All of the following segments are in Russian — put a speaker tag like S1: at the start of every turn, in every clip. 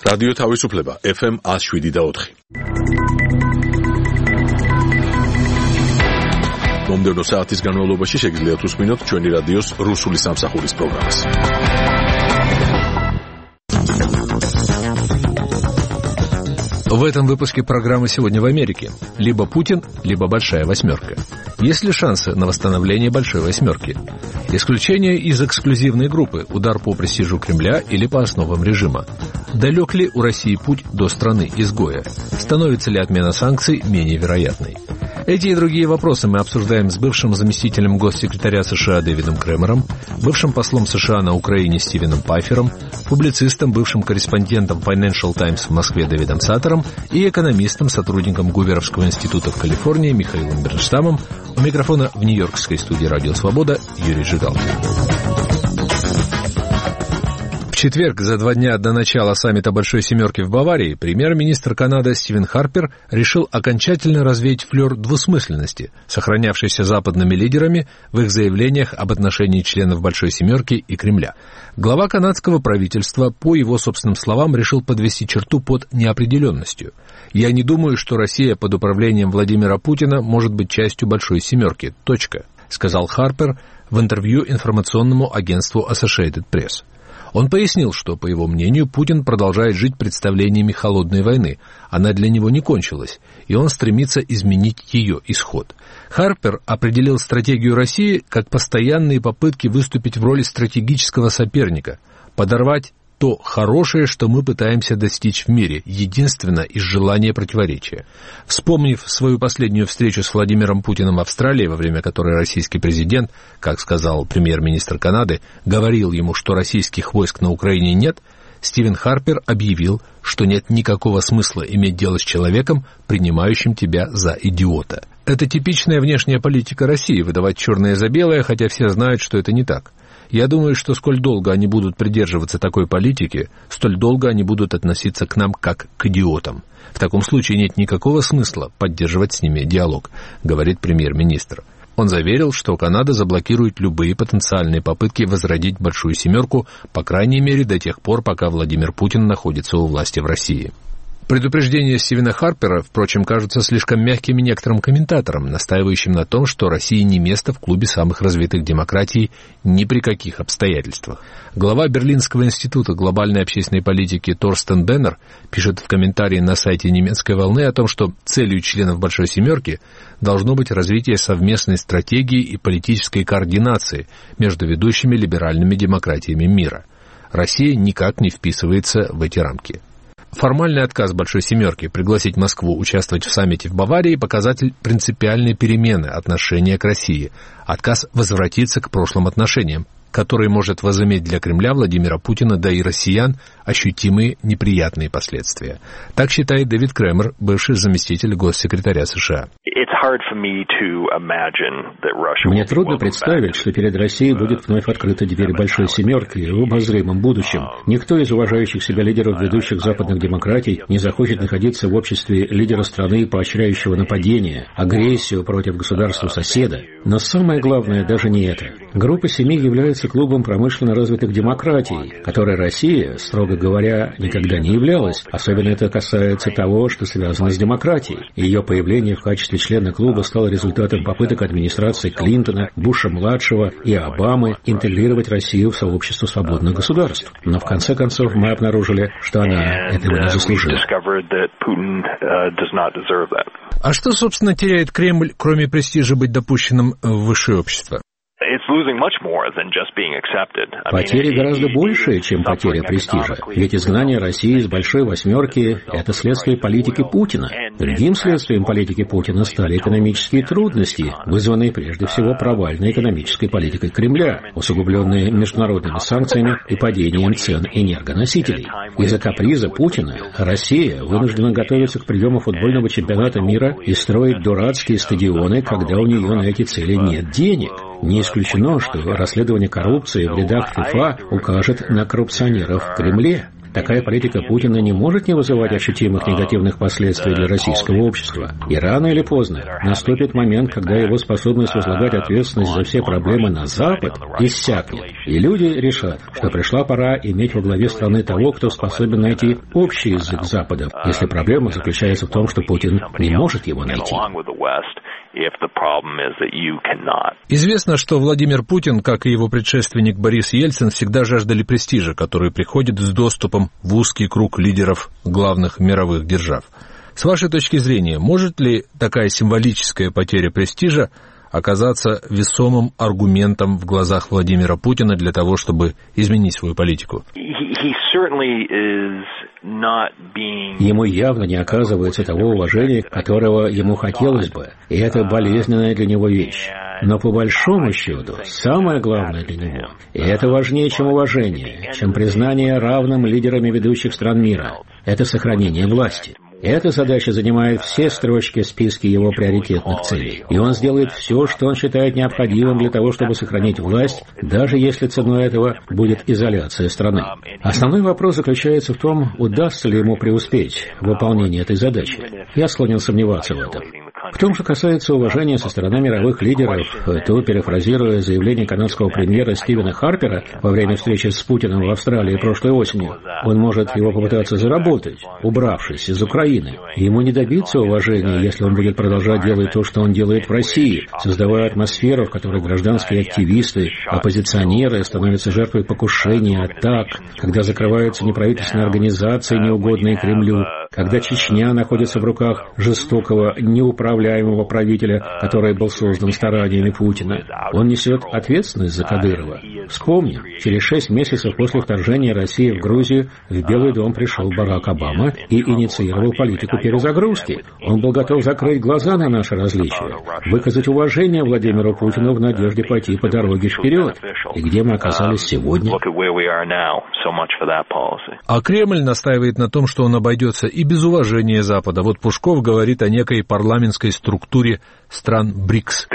S1: რადიო თავისუფლება FM 107.4. მომდევნო საათის განმავლობაში შეგიძლიათ უსმინოთ ჩვენი რადიოს რუსული სამსახურის პროგრამას.
S2: В этом выпуске программы «Сегодня в Америке» либо Путин, либо Большая Восьмерка. Есть ли шансы на восстановление Большой Восьмерки? Исключение из эксклюзивной группы, удар по престижу Кремля или по основам режима. Далек ли у России путь до страны-изгоя? Становится ли отмена санкций менее вероятной? Эти и другие вопросы мы обсуждаем с бывшим заместителем госсекретаря США Дэвидом Кремером, бывшим послом США на Украине Стивеном Пайфером, публицистом, бывшим корреспондентом Financial Times в Москве Дэвидом Саттером и экономистом, сотрудником Гуверовского института в Калифорнии Михаилом Бернштамом. У микрофона в нью-йоркской студии «Радио Свобода» Юрий Жигалкин. В четверг, за 2 дня до начала саммита Большой Семерки в Баварии, премьер-министр Канады Стивен Харпер решил окончательно развеять флёр двусмысленности, сохранявшийся западными лидерами в их заявлениях об отношении членов Большой Семерки и Кремля. Глава канадского правительства, по его собственным словам, решил подвести черту под неопределенностью. «Я не думаю, что Россия под управлением Владимира Путина может быть частью Большой Семерки. Точка», сказал Харпер в интервью информационному агентству Associated Press. Он пояснил, что, по его мнению, Путин продолжает жить представлениями холодной войны. Она для него не кончилась, и он стремится изменить ее исход. Харпер определил стратегию России как постоянные попытки выступить в роли стратегического соперника, подорвать то хорошее, что мы пытаемся достичь в мире, единственно из желания противоречия. Вспомнив свою последнюю встречу с Владимиром Путиным в Австралии, во время которой российский президент, как сказал премьер-министр Канады, говорил ему, что российских войск на Украине нет, Стивен Харпер объявил, что нет никакого смысла иметь дело с человеком, принимающим тебя за идиота. Это типичная внешняя политика России — выдавать черное за белое, хотя все знают, что это не так. Я думаю, что сколь долго они будут придерживаться такой политики, столь долго они будут относиться к нам как к идиотам. В таком случае нет никакого смысла поддерживать с ними диалог, говорит премьер-министр. Он заверил, что Канада заблокирует любые потенциальные попытки возродить Большую Семерку, по крайней мере до тех пор, пока Владимир Путин находится у власти в России. Предупреждения Стивена Харпера, впрочем, кажутся слишком мягкими некоторым комментаторам, настаивающим на том, что России не место в клубе самых развитых демократий ни при каких обстоятельствах. Глава Берлинского института глобальной общественной политики Торстен Беннер пишет в комментарии на сайте «Немецкой волны» о том, что целью членов Большой Семерки должно быть развитие совместной стратегии и политической координации между ведущими либеральными демократиями мира. Россия никак не вписывается в эти рамки. Формальный отказ Большой Семерки пригласить Москву участвовать в саммите в Баварии – показатель принципиальной перемены отношения к России. Отказ возвратиться к прошлым отношениям, который может возыметь для Кремля, Владимира Путина, да и россиян ощутимые неприятные последствия. Так считает Дэвид Кремер, бывший заместитель госсекретаря США.
S3: Мне трудно представить, что перед Россией будет вновь открыта дверь Большой Семерки в обозримом будущем. Никто из уважающих себя лидеров ведущих западных демократий не захочет находиться в обществе лидера страны, поощряющего нападение, агрессию против государства-соседа. Но самое главное даже не это. Группа 7 является клубом промышленно развитых демократий, которой Россия, строго говоря, никогда не являлась. Особенно это касается того, что связано с демократией. Ее появление в качестве члена клуба стало результатом попыток администрации Клинтона, Буша-младшего и Обамы интегрировать Россию в сообщество свободных государств. Но в конце концов мы обнаружили, что она этого не заслужила.
S2: А что, собственно, теряет Кремль, кроме престижа быть допущенным в высшее общество?
S3: Потери гораздо большие, чем потеря престижа. Ведь изгнание России из Большой Восьмерки – это следствие политики Путина. Другим следствием политики Путина стали экономические трудности, вызванные прежде всего провальной экономической политикой Кремля, усугубленные международными санкциями и падением цен энергоносителей. Из-за каприза Путина Россия вынуждена готовиться к приему футбольного чемпионата мира и строить дурацкие стадионы, когда у нее на эти цели нет денег. Не исключено, что расследование коррупции в рядах ФИФА укажет на коррупционеров в Кремле. Такая политика Путина не может не вызывать ощутимых негативных последствий для российского общества. И рано или поздно наступит момент, когда его способность возлагать ответственность за все проблемы на Запад иссякнет. И люди решат, что пришла пора иметь во главе страны того, кто способен найти общий язык с Западом, если проблема заключается в том, что Путин не может его найти.
S2: Известно, что Владимир Путин, как и его предшественник Борис Ельцин, всегда жаждали престижа, который приходит с доступом в узкий круг лидеров главных мировых держав. С вашей точки зрения, может ли такая символическая потеря престижа оказаться весомым аргументом в глазах Владимира Путина для того, чтобы изменить свою политику?
S3: Ему явно не оказывается того уважения, которого ему хотелось бы, и это болезненная для него вещь. Но по большому счету, самое главное для него, и это важнее, чем уважение, чем признание равным лидерами ведущих стран мира, это сохранение власти. Эта задача занимает все строчки в списке его приоритетных целей. И он сделает все, что он считает необходимым для того, чтобы сохранить власть, даже если ценой этого будет изоляция страны. Основной вопрос заключается в том, удастся ли ему преуспеть в выполнении этой задачи. Я склонен сомневаться в этом. В том, что касается уважения со стороны мировых лидеров, то, перефразируя заявление канадского премьера Стивена Харпера во время встречи с Путиным в Австралии прошлой осенью, он может его попытаться заработать, убравшись из Украины. Ему не добиться уважения, если он будет продолжать делать то, что он делает в России, создавая атмосферу, в которой гражданские активисты, оппозиционеры становятся жертвой покушений, атак, когда закрываются неправительственные организации, неугодные Кремлю, когда Чечня находится в руках жестокого, неуправляемого правителя, который был создан стараниями Путина. Он несет ответственность за Кадырова. Вспомним, через 6 месяцев после вторжения России в Грузию в Белый дом пришел Барак Обама и инициировал политику перезагрузки. Он был готов закрыть глаза на наши различия, выказать уважение Владимиру Путину в надежде пойти по дороге вперед. И где мы оказались сегодня?
S2: А Кремль настаивает на том, что он обойдется и без уважения Запада. Вот Пушков говорит о некой парламентской структуре стран БРИКС.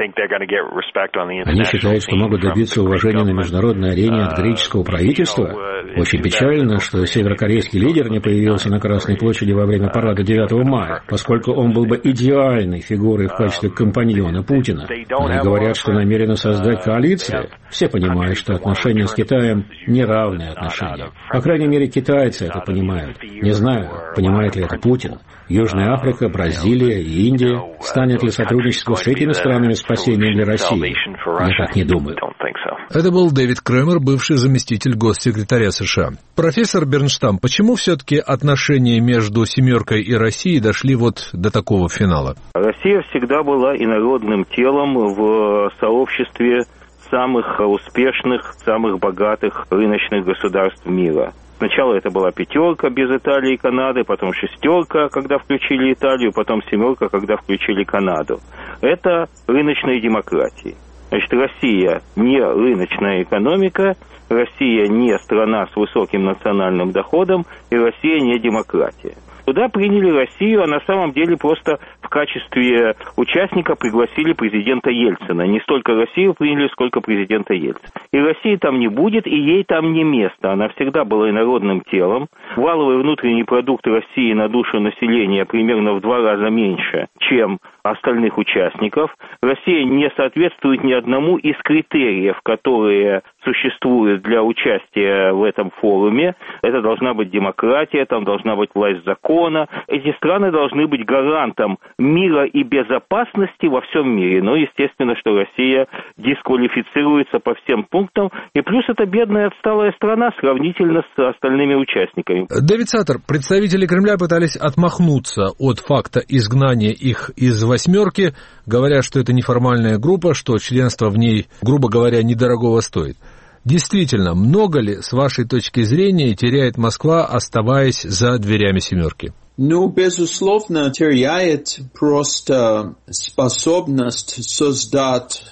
S3: Они считают, что могут добиться уважения на международной арене от греческого правительства. Очень печально, что северокорейский лидер не появился на Красной площади во время парада 9 мая, поскольку он был бы идеальной фигурой в качестве компаньона Путина. Они говорят, что намерены создать коалицию. Все понимают, что отношения с Китаем – неравные отношения. По крайней мере, китайцы это понимают. Не знаю, понимает ли это Путин. Южная Африка, Бразилия и Индия. Станет ли сотрудничество с этими странами спасением для России? Я так не думаю.
S2: Это был Дэвид Кремер, бывший заместитель госсекретаря США. Профессор Бернштам, почему все-таки отношения между «семеркой» и Россией дошли вот до такого финала?
S4: Россия всегда была инородным телом в сообществе самых успешных, самых богатых рыночных государств мира. Сначала это была 5 без Италии и Канады, потом 6, когда включили Италию, потом 7, когда включили Канаду. Это рыночные демократии. Значит, Россия не рыночная экономика, Россия не страна с высоким национальным доходом, и Россия не демократия. Туда приняли Россию, а на самом деле просто в качестве участника пригласили президента Ельцина. Не столько Россию приняли, сколько президента Ельцина. И России там не будет, и ей там не место. Она всегда была инородным телом. Валовый внутренний продукт России на душу населения примерно в 2 раза меньше, чем остальных участников. Россия не соответствует ни одному из критериев, которые существуют для участия в этом форуме. Это должна быть демократия, там должна быть власть закона. Эти страны должны быть гарантом мира и безопасности во всем мире. Но, естественно, что Россия дисквалифицируется по всем пунктам. И плюс это бедная отсталая страна сравнительно с остальными участниками.
S2: Дэвид Саттер, представители Кремля пытались отмахнуться от факта изгнания их из «восьмерки», говоря, что это неформальная группа, что членство в ней, грубо говоря, недорогого стоит. Действительно, много ли, с вашей точки зрения, теряет Москва, оставаясь за дверями «семерки»?
S5: Ну, безусловно, теряет просто способность создать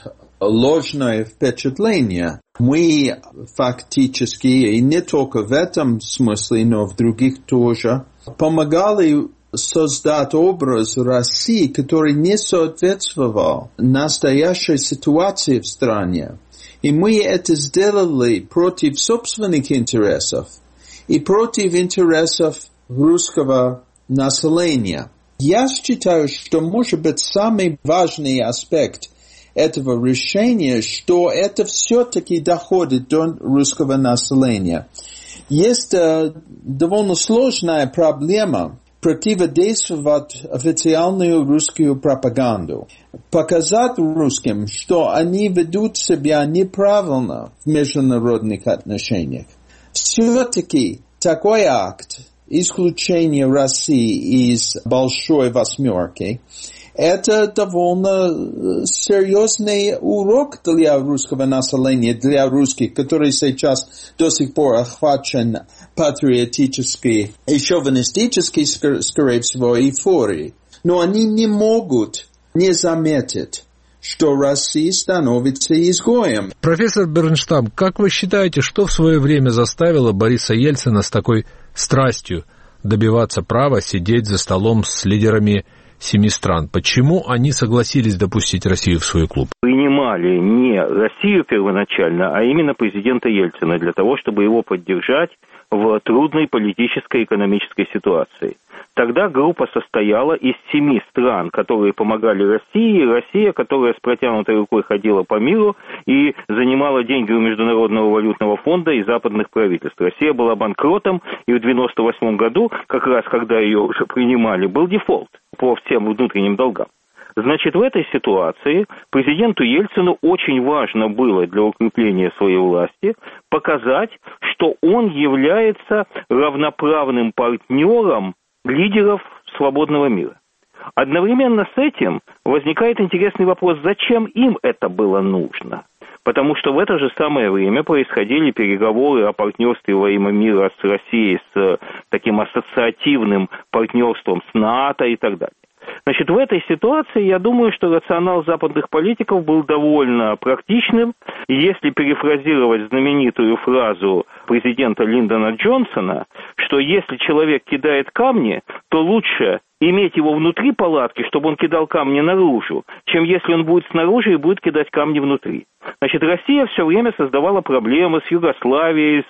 S5: ложное впечатление. Мы фактически, и не только в этом смысле, но в других тоже, помогали создать образ России, который не соответствовал настоящей ситуации в стране. И мы это сделали против собственных интересов. и против интересов русского населения. Я считаю, что, может быть, самый важный аспект этого решения, что это все-таки доходит до русского населения. Есть довольно сложная проблема противодействовать официальную русскую пропаганду, показать русским, что они ведут себя неправильно в международных отношениях. Все-таки такой акт, исключение России из Большой Восьмерки, это довольно серьезный урок для русского населения, для русских, который сейчас до сих пор охвачен патриотической и шовинистической, скорее всего, эйфорией. Но они не могут не заметить, что Россия становится изгоем.
S2: Профессор Бернштам, как вы считаете, что в свое время заставило Бориса Ельцина с такой страстью добиваться права сидеть за столом с лидерами 7 стран? Почему они согласились допустить Россию в свой клуб?
S4: Принимали не Россию первоначально, а именно президента Ельцина для того, чтобы его поддержать в трудной политической и экономической ситуации. Тогда группа состояла из 7 стран, которые помогали России, и Россия, которая с протянутой рукой ходила по миру и занимала деньги у Международного валютного фонда и западных правительств. Россия была банкротом, и в 1998 году, как раз когда ее уже принимали, был дефолт по всем внутренним долгам. Значит, в этой ситуации президенту Ельцину очень важно было для укрепления своей власти показать, что он является равноправным партнером лидеров свободного мира. Одновременно с этим возникает интересный вопрос, зачем им это было нужно? Потому что в это же самое время происходили переговоры о партнерстве во имя мира с Россией, с таким ассоциативным партнерством с НАТО и так далее. Значит, в этой ситуации, я думаю, что рационал западных политиков был довольно практичным. И если перефразировать знаменитую фразу президента Линдона Джонсона, что если человек кидает камни, то лучше иметь его внутри палатки, чтобы он кидал камни наружу, чем если он будет снаружи и будет кидать камни внутри. Значит, Россия все время создавала проблемы с Югославией,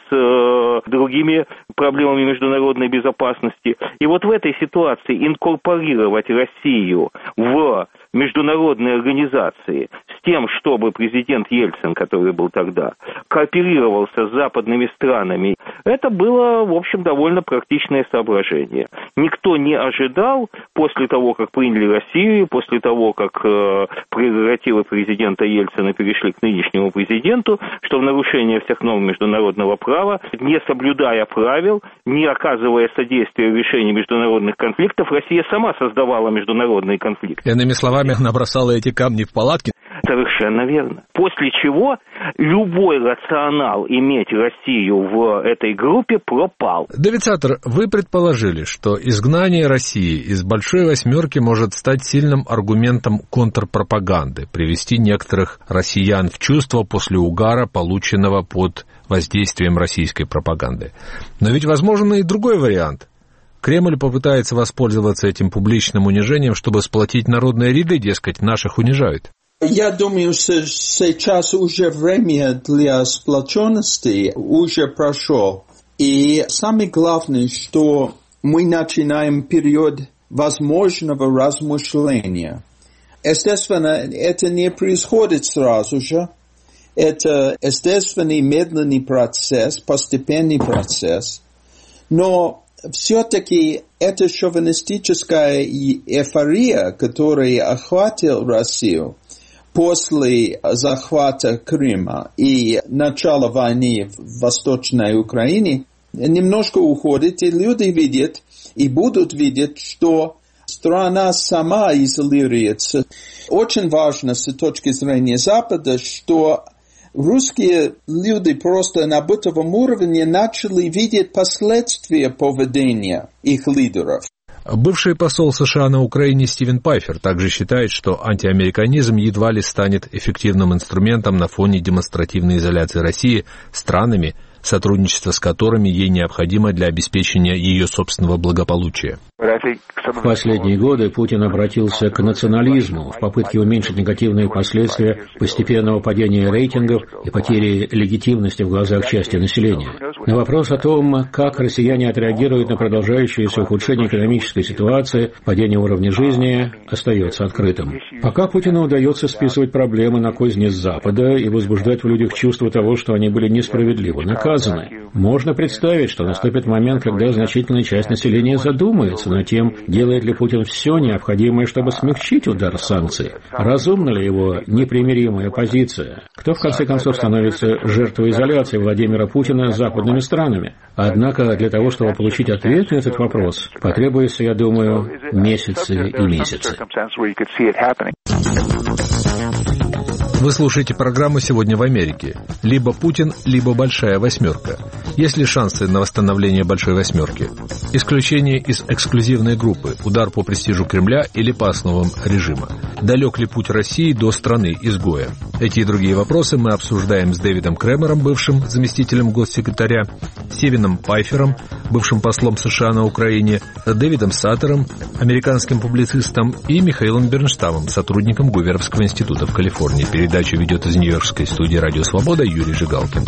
S4: с другими проблемами международной безопасности. И вот в этой ситуации инкорпорировать Россию в международные организации с тем, чтобы президент Ельцин, который был тогда, кооперировался с западными странами, это было, в общем, довольно практичное соображение. Никто не ожидал, после того, как приняли Россию, после того, как прерогативы президента Ельцина перешли к нынешнему президенту, что в нарушение всех норм международного права, не соблюдая правил, не оказывая содействия в решении международных конфликтов, Россия сама создавала международные конфликты.
S2: Иными словами, она бросала эти камни в палатки?
S4: Совершенно верно. После чего любой рационал иметь Россию в этой группе пропал.
S2: Давид Саттер, вы предположили, что изгнание России из Большой Восьмерки может стать сильным аргументом контрпропаганды, привести некоторых россиян в чувство после угара, полученного под воздействием российской пропаганды. Но ведь возможен и другой вариант. Кремль попытается воспользоваться этим публичным унижением, чтобы сплотить народные ряды, дескать, наших унижают.
S5: Я думаю, сейчас уже время для сплоченности уже прошло. И самое главное, что мы начинаем период возможного размышления. Естественно, это не происходит сразу же. Это естественный медленный процесс, постепенный процесс. Но все-таки эта шовинистическая эйфория, которая охватила Россию после захвата Крыма и начала войны в Восточной Украине, немножко уходит, и люди видят и будут видеть, что страна сама изолируется. Очень важно с точки зрения Запада, что русские люди просто на бытовом уровне начали видеть последствия поведения их лидеров.
S2: Бывший посол США на Украине Стивен Пайфер также считает, что антиамериканизм едва ли станет эффективным инструментом на фоне демонстративной изоляции России странами, сотрудничество с которыми ей необходимо для обеспечения ее собственного благополучия.
S3: В последние годы Путин обратился к национализму в попытке уменьшить негативные последствия постепенного падения рейтингов и потери легитимности в глазах части населения. На вопрос о том, как россияне отреагируют на продолжающееся ухудшение экономической ситуации, падение уровня жизни, остается открытым. Пока Путину удается списывать проблемы на козни Запада и возбуждать в людях чувство того, что они были несправедливо наказаны, можно представить, что наступит момент, когда значительная часть населения задумается над тем, делает ли Путин все необходимое, чтобы смягчить удар санкций, разумна ли его непримиримая позиция, кто в конце концов становится жертвой изоляции Владимира Путина западными странами. Однако для того, чтобы получить ответ на этот вопрос, потребуется, я думаю, месяцы и месяцы.
S2: Вы слушаете программу «Сегодня в Америке». Либо Путин, либо Большая Восьмерка. Есть ли шансы на восстановление Большой Восьмерки? Исключение из эксклюзивной группы, удар по престижу Кремля или по основам режима? Далек ли путь России до страны-изгоя? Эти и другие вопросы мы обсуждаем с Дэвидом Кремером, бывшим заместителем госсекретаря, Стивеном Пайфером, бывшим послом США на Украине, Дэвидом Саттером, американским публицистом, и Михаилом Бернштамом, сотрудником Гуверовского института в Калифорнии. Передачу ведет из Нью-Йоркской студии «Радио Свобода» Юрий Жигалкин.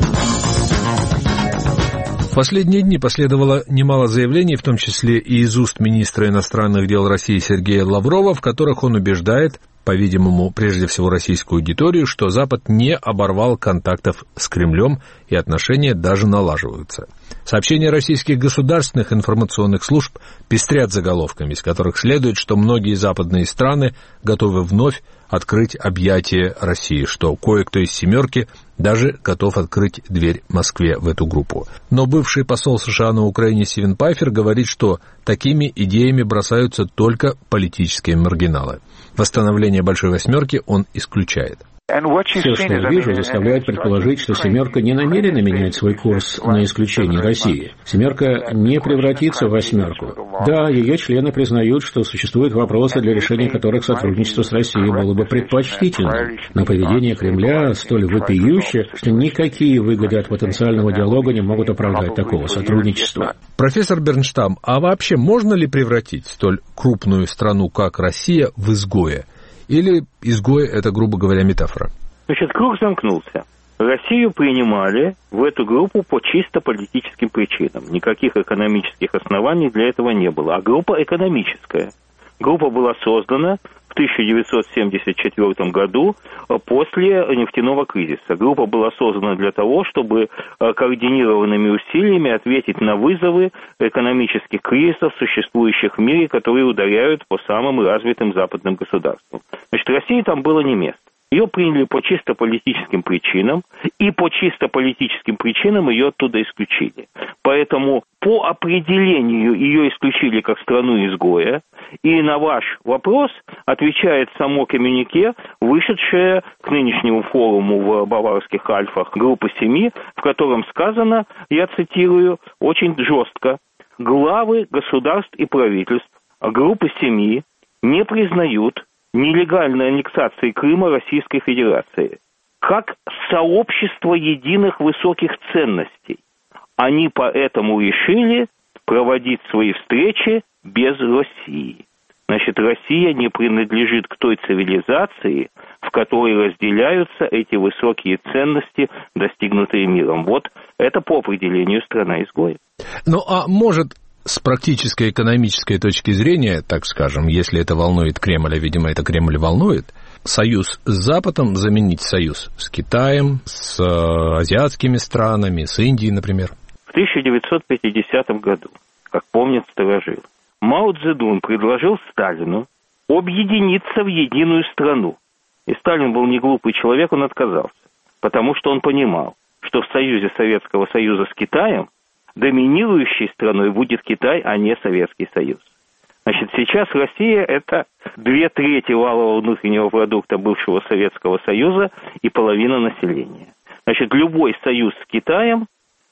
S2: В последние дни последовало немало заявлений, в том числе и из уст министра иностранных дел России Сергея Лаврова, в которых он убеждает, по-видимому, прежде всего российскую аудиторию, что Запад не оборвал контактов с Кремлем и отношения даже налаживаются. Сообщения российских государственных информационных служб пестрят заголовками, из которых следует, что многие западные страны готовы вновь открыть объятия России, что кое-кто из «семерки» даже готов открыть дверь Москве в эту группу. Но бывший посол США на Украине Стивен Пайфер говорит, что такими идеями бросаются только политические маргиналы. Восстановление Большой Восьмерки он исключает.
S3: Все, что я вижу, заставляет предположить, что «семерка» не намерена менять свой курс на исключение России. «Семерка» не превратится в «восьмерку». Да, ее члены признают, что существуют вопросы, для решения которых сотрудничество с Россией было бы предпочтительным. Но поведение Кремля столь вопиюще, что никакие выгоды от потенциального диалога не могут оправдать такого сотрудничества.
S2: Профессор Бернштам, а вообще можно ли превратить столь крупную страну, как Россия, в изгоя? Или изгой – это, грубо говоря, метафора?
S4: Значит, круг замкнулся. Россию принимали в эту группу по чисто политическим причинам. Никаких экономических оснований для этого не было. А группа экономическая. Группа была создана в 1974 году после нефтяного кризиса. Группа была создана для того, чтобы координированными усилиями ответить на вызовы экономических кризисов, существующих в мире, которые ударяют по самым развитым западным государствам. Значит, России там было не место. Ее приняли по чисто политическим причинам, и по чисто политическим причинам ее оттуда исключили. Поэтому по определению ее исключили как страну-изгоя, и на ваш вопрос отвечает само коммюнике, вышедшее к нынешнему форуму в Баварских Альпах группы 7, в котором сказано, я цитирую, очень жестко: главы государств и правительств группы 7 не признают нелегальной аннексации Крыма Российской Федерации как сообщество единых высоких ценностей. Они поэтому решили проводить свои встречи без России. Значит, Россия не принадлежит к той цивилизации, в которой разделяются эти высокие ценности, достигнутые миром. Вот это по определению страна-изгоя.
S2: Ну, а может, с практической экономической точки зрения, так скажем, если это волнует Кремль, а, видимо, это Кремль волнует, союз с Западом заменить союз с Китаем, с азиатскими странами, с Индией, например?
S4: В 1950 году, как помнят старожилы, Мао Цзэдун предложил Сталину объединиться в единую страну. И Сталин был не глупый человек, он отказался, потому что он понимал, что в союзе Советского Союза с Китаем доминирующей страной будет Китай, а не Советский Союз. Значит, сейчас Россия – это 2/3 валового внутреннего продукта бывшего Советского Союза и половина населения. Значит, любой союз с Китаем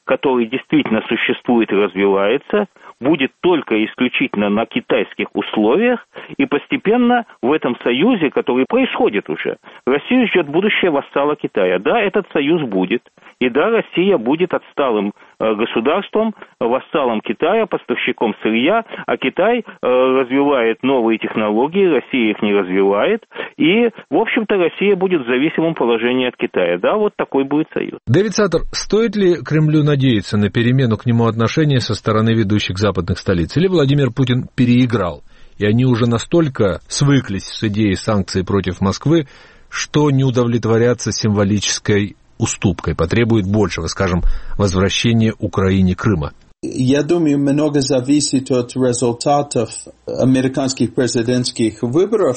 S4: который действительно существует и развивается, будет только исключительно на китайских условиях, и постепенно в этом союзе, который происходит уже, Россию ждет будущее вассала Китая. Да, этот союз будет, и да, Россия будет отсталым государством, вассалом Китая, поставщиком сырья, а Китай развивает новые технологии, Россия их не развивает, и, в общем-то, Россия будет в зависимом положении от Китая. Да, вот такой будет союз.
S2: Дэвид Саттер, стоит ли Кремлю надеяться на перемену к нему отношения со стороны ведущих западных столиц? Или Владимир Путин переиграл, и они уже настолько свыклись с идеей санкций против Москвы, что не удовлетворятся символической уступкой, потребует большего, скажем, возвращения Украине Крыма?
S5: Я думаю, много зависит от результатов американских президентских выборов,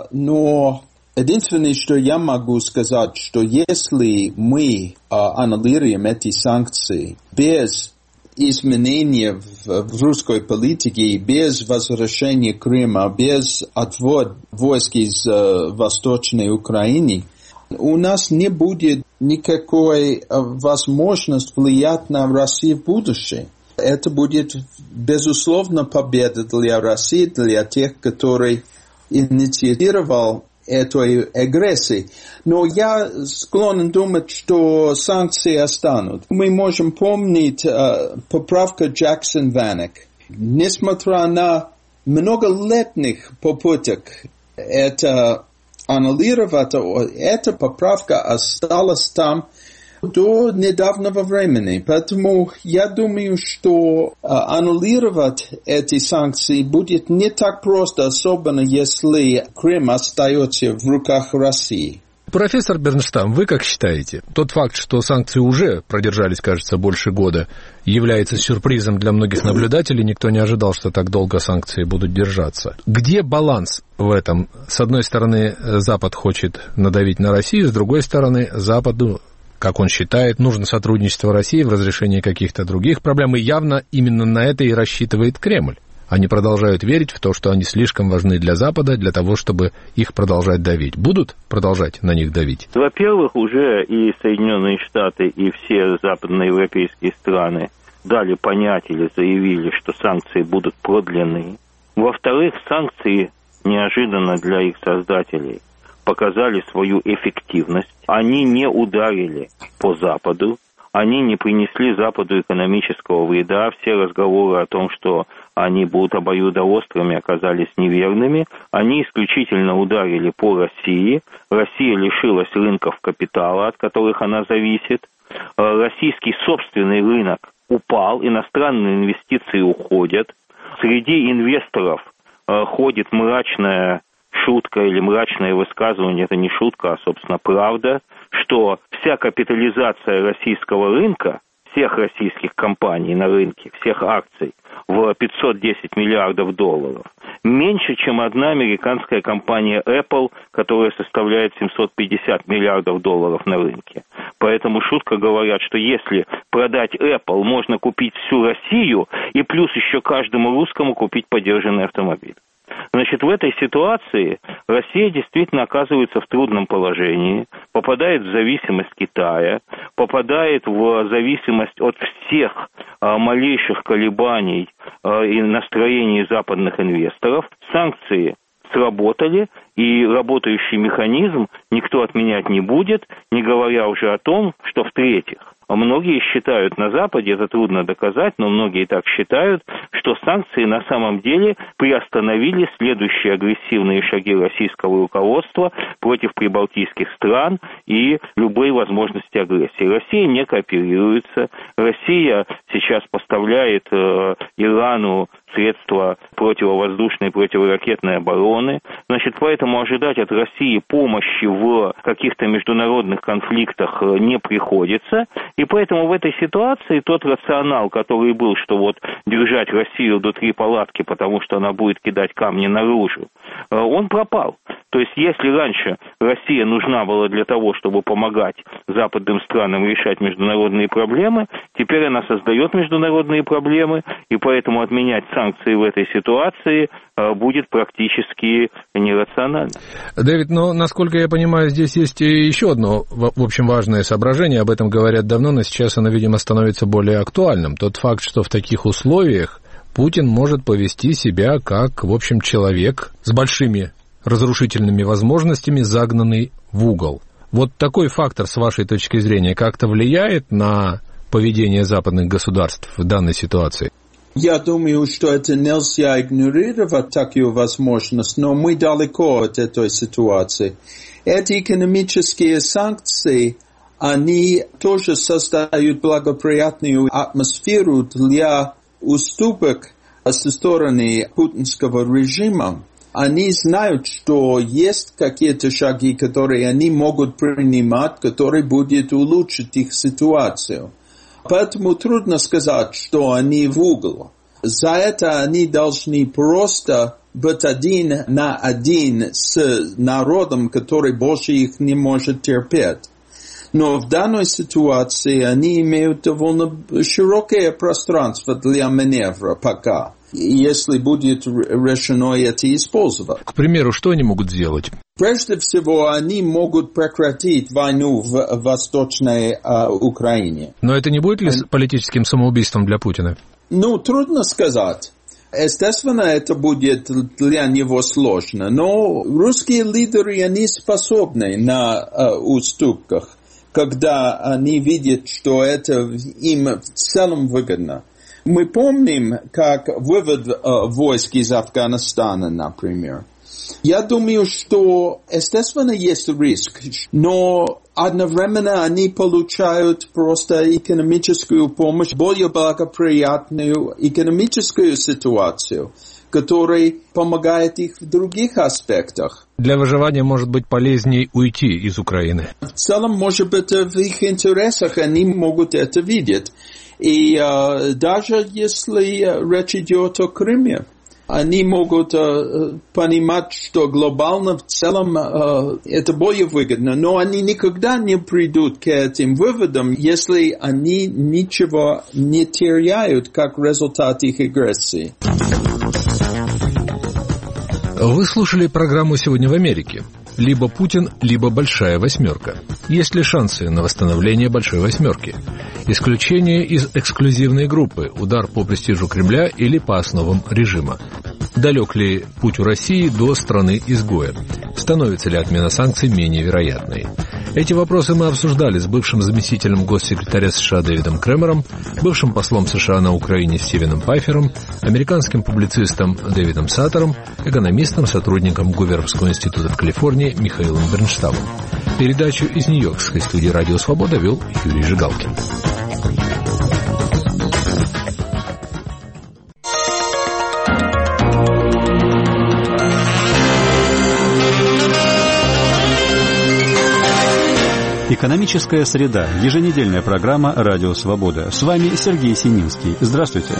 S5: но единственное, что я могу сказать, что если мы анализируем эти санкции без изменения в русской политике, без возвращения Крыма, без отвода войск из Восточной Украины, у нас не будет никакой возможности влиять на Россию в будущем. Это будет, безусловно, победа для России, для тех, которые инициировал эту агрессию. Но я склонен думать, что санкции останут. Мы можем помнить поправку Джексон-Ванек. Несмотря на многолетних попыток это анализировать, эта поправка осталась там до недавнего времени. Поэтому я думаю, что анулировать эти санкции будет не так просто, особенно если Крым остается в руках России.
S2: Профессор Бернштам, вы как считаете? Тот факт, что санкции уже продержались, кажется, больше года, является сюрпризом для многих наблюдателей. Никто не ожидал, что так долго санкции будут держаться. Где баланс в этом? С одной стороны, Запад хочет надавить на Россию, с другой стороны, Западу, как он считает, нужно сотрудничество России в разрешении каких-то других проблем. И явно именно на это и рассчитывает Кремль. Они продолжают верить в то, что они слишком важны для Запада, для того, чтобы их продолжать давить. Будут продолжать на них давить?
S4: Во-первых, уже и Соединенные Штаты, и все западноевропейские страны дали понять или заявили, что санкции будут продлены. Во-вторых, санкции неожиданно для их создателей показали свою эффективность. Они не ударили по Западу, они не принесли Западу экономического вреда. Все разговоры о том, что они будут обоюдоострыми, оказались неверными. Они исключительно ударили по России. Россия лишилась рынков капитала, от которых она зависит. Российский собственный рынок упал, иностранные инвестиции уходят. Среди инвесторов ходит мрачная шутка или мрачное высказывание, это не шутка, а, собственно, правда, что вся капитализация российского рынка, всех российских компаний на рынке, всех акций в 510 миллиардов долларов, меньше, чем одна американская компания Apple, которая составляет 750 миллиардов долларов на рынке. Поэтому шутка говорят, что если продать Apple, можно купить всю Россию и плюс еще каждому русскому купить подержанный автомобиль. Значит, в этой ситуации Россия действительно оказывается в трудном положении, попадает в зависимость Китая, попадает в зависимость от всех малейших колебаний и настроений западных инвесторов. Санкции сработали, и работающий механизм никто отменять не будет, не говоря уже о том, что в-третьих, многие считают на Западе, это трудно доказать, но многие так считают, что санкции на самом деле приостановили следующие агрессивные шаги российского руководства против прибалтийских стран и любые возможности агрессии. Россия не кооперируется, Россия сейчас поставляет Ирану средства противовоздушной и противоракетной обороны. Значит, поэтому ожидать от России помощи в каких-то международных конфликтах не приходится. И поэтому в этой ситуации тот рационал, который был, что вот держать Россию до 3 палатки, потому что она будет кидать камни наружу, он пропал. То есть, если раньше Россия нужна была для того, чтобы помогать западным странам решать международные проблемы, теперь она создает международные проблемы, и поэтому отменять санкции в этой ситуации будет практически нерационально.
S2: Дэвид, но, насколько я понимаю, здесь есть еще одно, в общем, важное соображение, об этом говорят давно, но сейчас оно, видимо, становится более актуальным. Тот факт, что в таких условиях Путин может повести себя как, в общем, человек с большими разрушительными возможностями, загнанный в угол. Вот такой фактор, с вашей точки зрения, как-то влияет на поведение западных государств в данной ситуации?
S5: Я думаю, что это нельзя игнорировать такую возможность, но мы далеко от этой ситуации. Эти экономические санкции, они тоже создают благоприятную атмосферу для уступок со стороны путинского режима. Они знают, что есть какие-то шаги, которые они могут принимать, которые будут улучшить их ситуацию. Поэтому трудно сказать, что они в угол. За это они должны просто быть один на один с народом, который больше их не может терпеть. Но в данной ситуации они имеют довольно широкое пространство для маневра пока, если будет решено это использовать.
S2: К примеру, что они могут сделать?
S5: Прежде всего, они могут прекратить войну в Восточной Украине.
S2: Но это не будет ли политическим самоубийством для Путина?
S5: Ну, трудно сказать. Естественно, это будет для него сложно, но русские лидеры, они способны на уступках, когда они видят, что это им в целом выгодно. Мы помним, как вывод войск из Афганистана, например. Я думаю, что, естественно, есть риск, но одновременно они получают просто экономическую помощь, более благоприятную экономическую ситуацию, которая помогает их в других аспектах.
S2: Для выживания может быть полезнее уйти из Украины.
S5: В целом, может быть, в их интересах они могут это видеть. И даже если речь идет о Крыме, они могут понимать, что глобально в целом это более выгодно, но они никогда не придут к этим выводам, если они ничего не теряют как результат их агрессии.
S2: Вы слушали программу «Сегодня в Америке». Либо Путин, либо Большая Восьмерка. Есть ли шансы на восстановление Большой Восьмерки? Исключение из эксклюзивной группы, удар по престижу Кремля или по основам режима? Далек ли путь у России до страны-изгоя? Становится ли отмена санкций менее вероятной? Эти вопросы мы обсуждали с бывшим заместителем госсекретаря США Дэвидом Кремером, бывшим послом США на Украине Стивеном Пайфером, американским публицистом Дэвидом Саттером, экономистом, сотрудником Гуверовского института в Калифорнии Михаилом Берншталом. Передачу из Нью-Йоркской студии «Радио Свобода» вел Юрий Жигалкин.
S6: Экономическая среда. Еженедельная программа «Радио Свобода». С вами Сергей Сининский. Здравствуйте.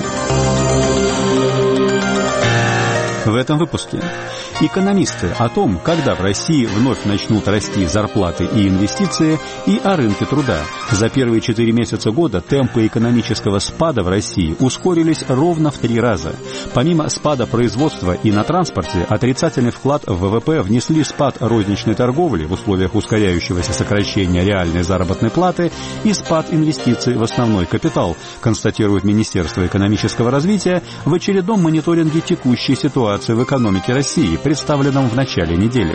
S6: В этом выпуске экономисты о том, когда в России вновь начнут расти зарплаты и инвестиции, и о рынке труда. За первые 4 месяца года темпы экономического спада в России ускорились ровно в 3 раза. Помимо спада производства и на транспорте, отрицательный вклад в ВВП внесли спад розничной торговли в условиях ускоряющегося сокращения реальной заработной платы и спад инвестиций в основной капитал, констатирует Министерство экономического развития в очередном мониторинге текущей ситуации в экономике России, представленном в начале недели.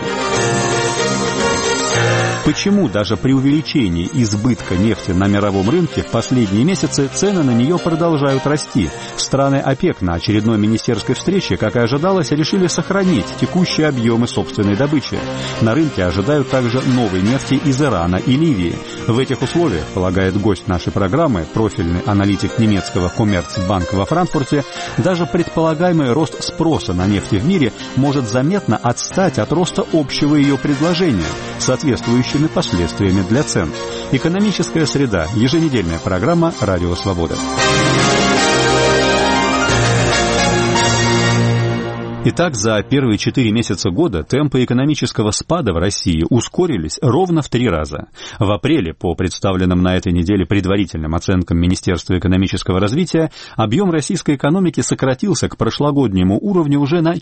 S6: Почему даже при увеличении избытка нефти на мировом рынке в последние месяцы цены на нее продолжают расти? Страны ОПЕК на очередной министерской встрече, как и ожидалось, решили сохранить текущие объемы собственной добычи. На рынке ожидают также новой нефти из Ирана и Ливии. В этих условиях, полагает гость нашей программы, профильный аналитик немецкого Коммерцбанка во Франкфурте, даже предполагаемый рост спроса на нефть в мире может заметно отстать от роста общего ее предложения, соответствующими последствиями для цен. Экономическая среда. Еженедельная программа «Радио Свобода». Итак, за первые 4 месяца года темпы экономического спада в России ускорились ровно в 3 раза. В апреле, по представленным на этой неделе предварительным оценкам Министерства экономического развития, объем российской экономики сократился к прошлогоднему уровню уже на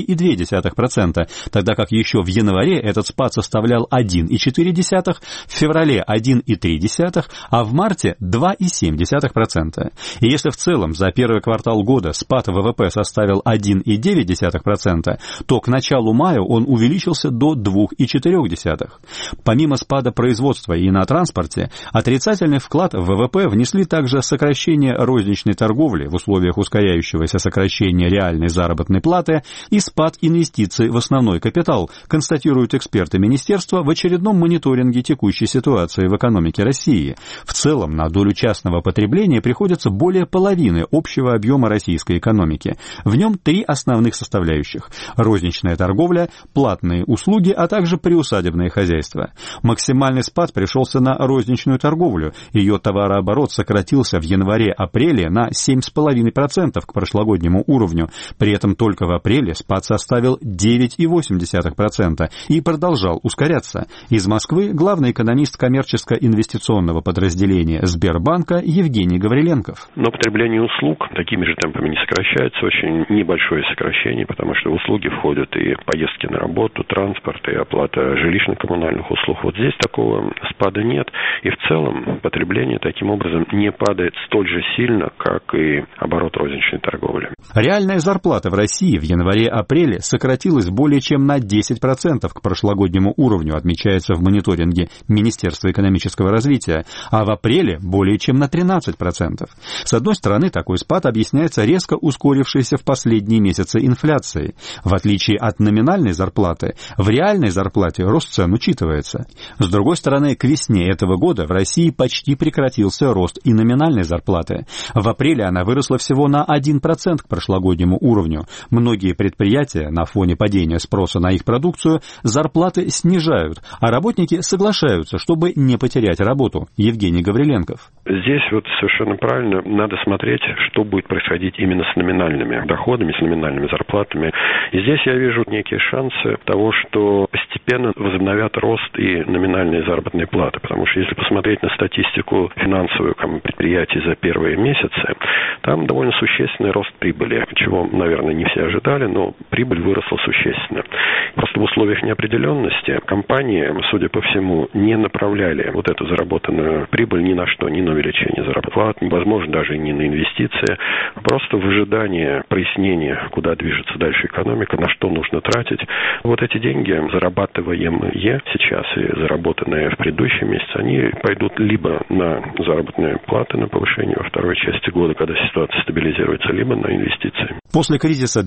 S6: 4,2%, тогда как еще в январе этот спад составлял 1,4%, в феврале 1,3%, а в марте 2,7%. И если в целом за первый квартал года спад ВВП составил 1,9%, то к началу мая он увеличился до 2,4%. Помимо спада производства и на транспорте, отрицательный вклад в ВВП внесли также сокращение розничной торговли в условиях ускоряющегося сокращения реальной заработной платы и спад инвестиций в основной капитал, констатируют эксперты министерства в очередном мониторинге текущей ситуации в экономике России. В целом на долю частного потребления приходится более половины общего объема российской экономики. В нем 3 основных составляющих – розничная торговля, платные услуги, а также приусадебное хозяйство. Максимальный спад пришелся на розничную торговлю. Ее товарооборот сократился в январе-апреле на 7,5% к прошлогоднему уровню. При этом только в апреле спад составил 9,8% и продолжал ускоряться. Из Москвы главный экономист коммерческо-инвестиционного подразделения Сбербанка Евгений Гавриленков.
S7: Но потребление услуг такими же темпами не сокращается, очень небольшое сокращение, потому что в услуги входят и поездки на работу, транспорт, и оплата жилищно-коммунальных услуг. Вот здесь такого спада нет, и в целом потребление таким образом не падает столь же сильно, как и оборот розничной торговли.
S6: Реальная зарплата в России в январе-апреле сократилась более чем на 10% к прошлогоднему уровню, отмечается в мониторинге Министерства экономического развития, а в апреле более чем на 13%. С одной стороны, такой спад объясняется резко ускорившейся в последние месяцы инфляцией. В отличие от номинальной зарплаты, в реальной зарплате рост цен учитывается. С другой стороны, к весне этого года в России почти прекратился рост и номинальной зарплаты. В апреле она выросла всего на 1% к прошлогоднему уровню. Многие предприятия на фоне падения спроса на их продукцию зарплаты снижают, а работники соглашаются, чтобы не потерять работу. Евгений Гавриленков.
S7: Здесь вот совершенно правильно, надо смотреть, что будет происходить именно с номинальными доходами, с номинальными зарплатами. И здесь я вижу некие шансы того, что постепенно возобновят рост и номинальные заработные платы. Потому что если посмотреть на статистику финансовую предприятий за первые месяцы, там довольно существенный рост прибыли, чего, наверное, не все ожидали, но прибыль выросла существенно. Просто в условиях неопределенности компании, судя по всему, не направляли вот эту заработанную прибыль ни на что, ни на увеличение заработных плат, возможно, даже не на инвестиции, а просто в ожидании прояснения, куда движется дальше экономика, на что нужно тратить. Вот эти деньги, зарабатываемые сейчас и заработанные в предыдущем месяце, они пойдут либо на заработные платы, на повышение во второй части года, когда ситуация стабилизируется, либо на инвестиции.
S6: После кризиса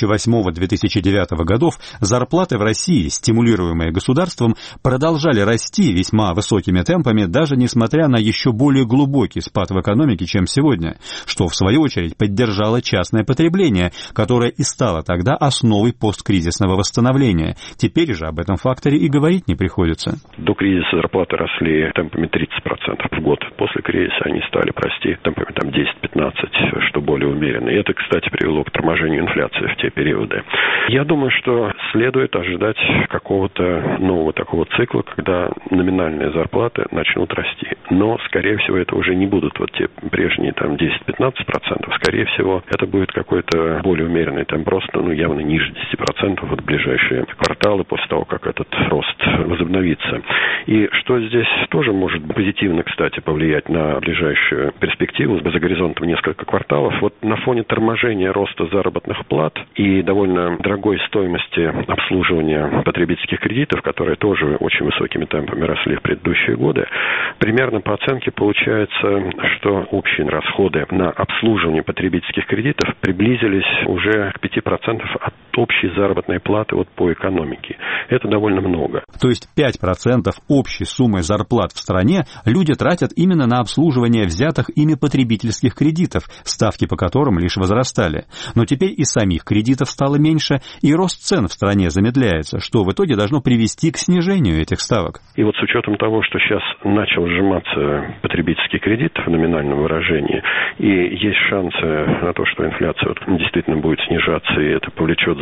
S6: 2008-2009 годов зарплаты в России, стимулируемые государством, продолжали расти весьма высокими темпами, даже несмотря на еще более глубокий спад в экономике, чем сегодня, что в свою очередь поддержало частное потребление, которое и стало тогда основой посткризисного восстановления. Теперь же об этом факторе и говорить не приходится.
S7: До кризиса зарплаты росли темпами 30% в год. После кризиса они стали расти темпами 10-15, что более умеренно. И это, кстати, привело к торможению инфляции в те периоды. Я думаю, что следует ожидать какого-то нового такого цикла, когда номинальные зарплаты начнут расти. Но, скорее всего, это уже не будут вот те прежние 10-15%. Скорее всего, это будет какой-то более умеренный темп роста, явно ниже 10% в ближайшие кварталы после того, как этот рост возобновится. И что здесь тоже может позитивно, кстати, повлиять на ближайшую перспективу за горизонтом несколько кварталов. Вот на фоне торможения роста заработных плат и довольно дорогой стоимости обслуживания потребительских кредитов, которые тоже очень высокими темпами росли в предыдущие годы, примерно по оценке получается, что общие расходы на обслуживание потребительских кредитов приблизились уже к 5% от общей заработной платы по экономике. Это довольно много.
S6: То есть 5% общей суммы зарплат в стране люди тратят именно на обслуживание взятых ими потребительских кредитов, ставки по которым лишь возрастали. Но теперь и самих кредитов стало меньше, и рост цен в стране замедляется, что в итоге должно привести к снижению этих ставок.
S7: И вот с учетом того, что сейчас начал сжиматься потребительский кредит в номинальном выражении, и есть шансы на то, что инфляция действительно будет снижаться, и это повлечет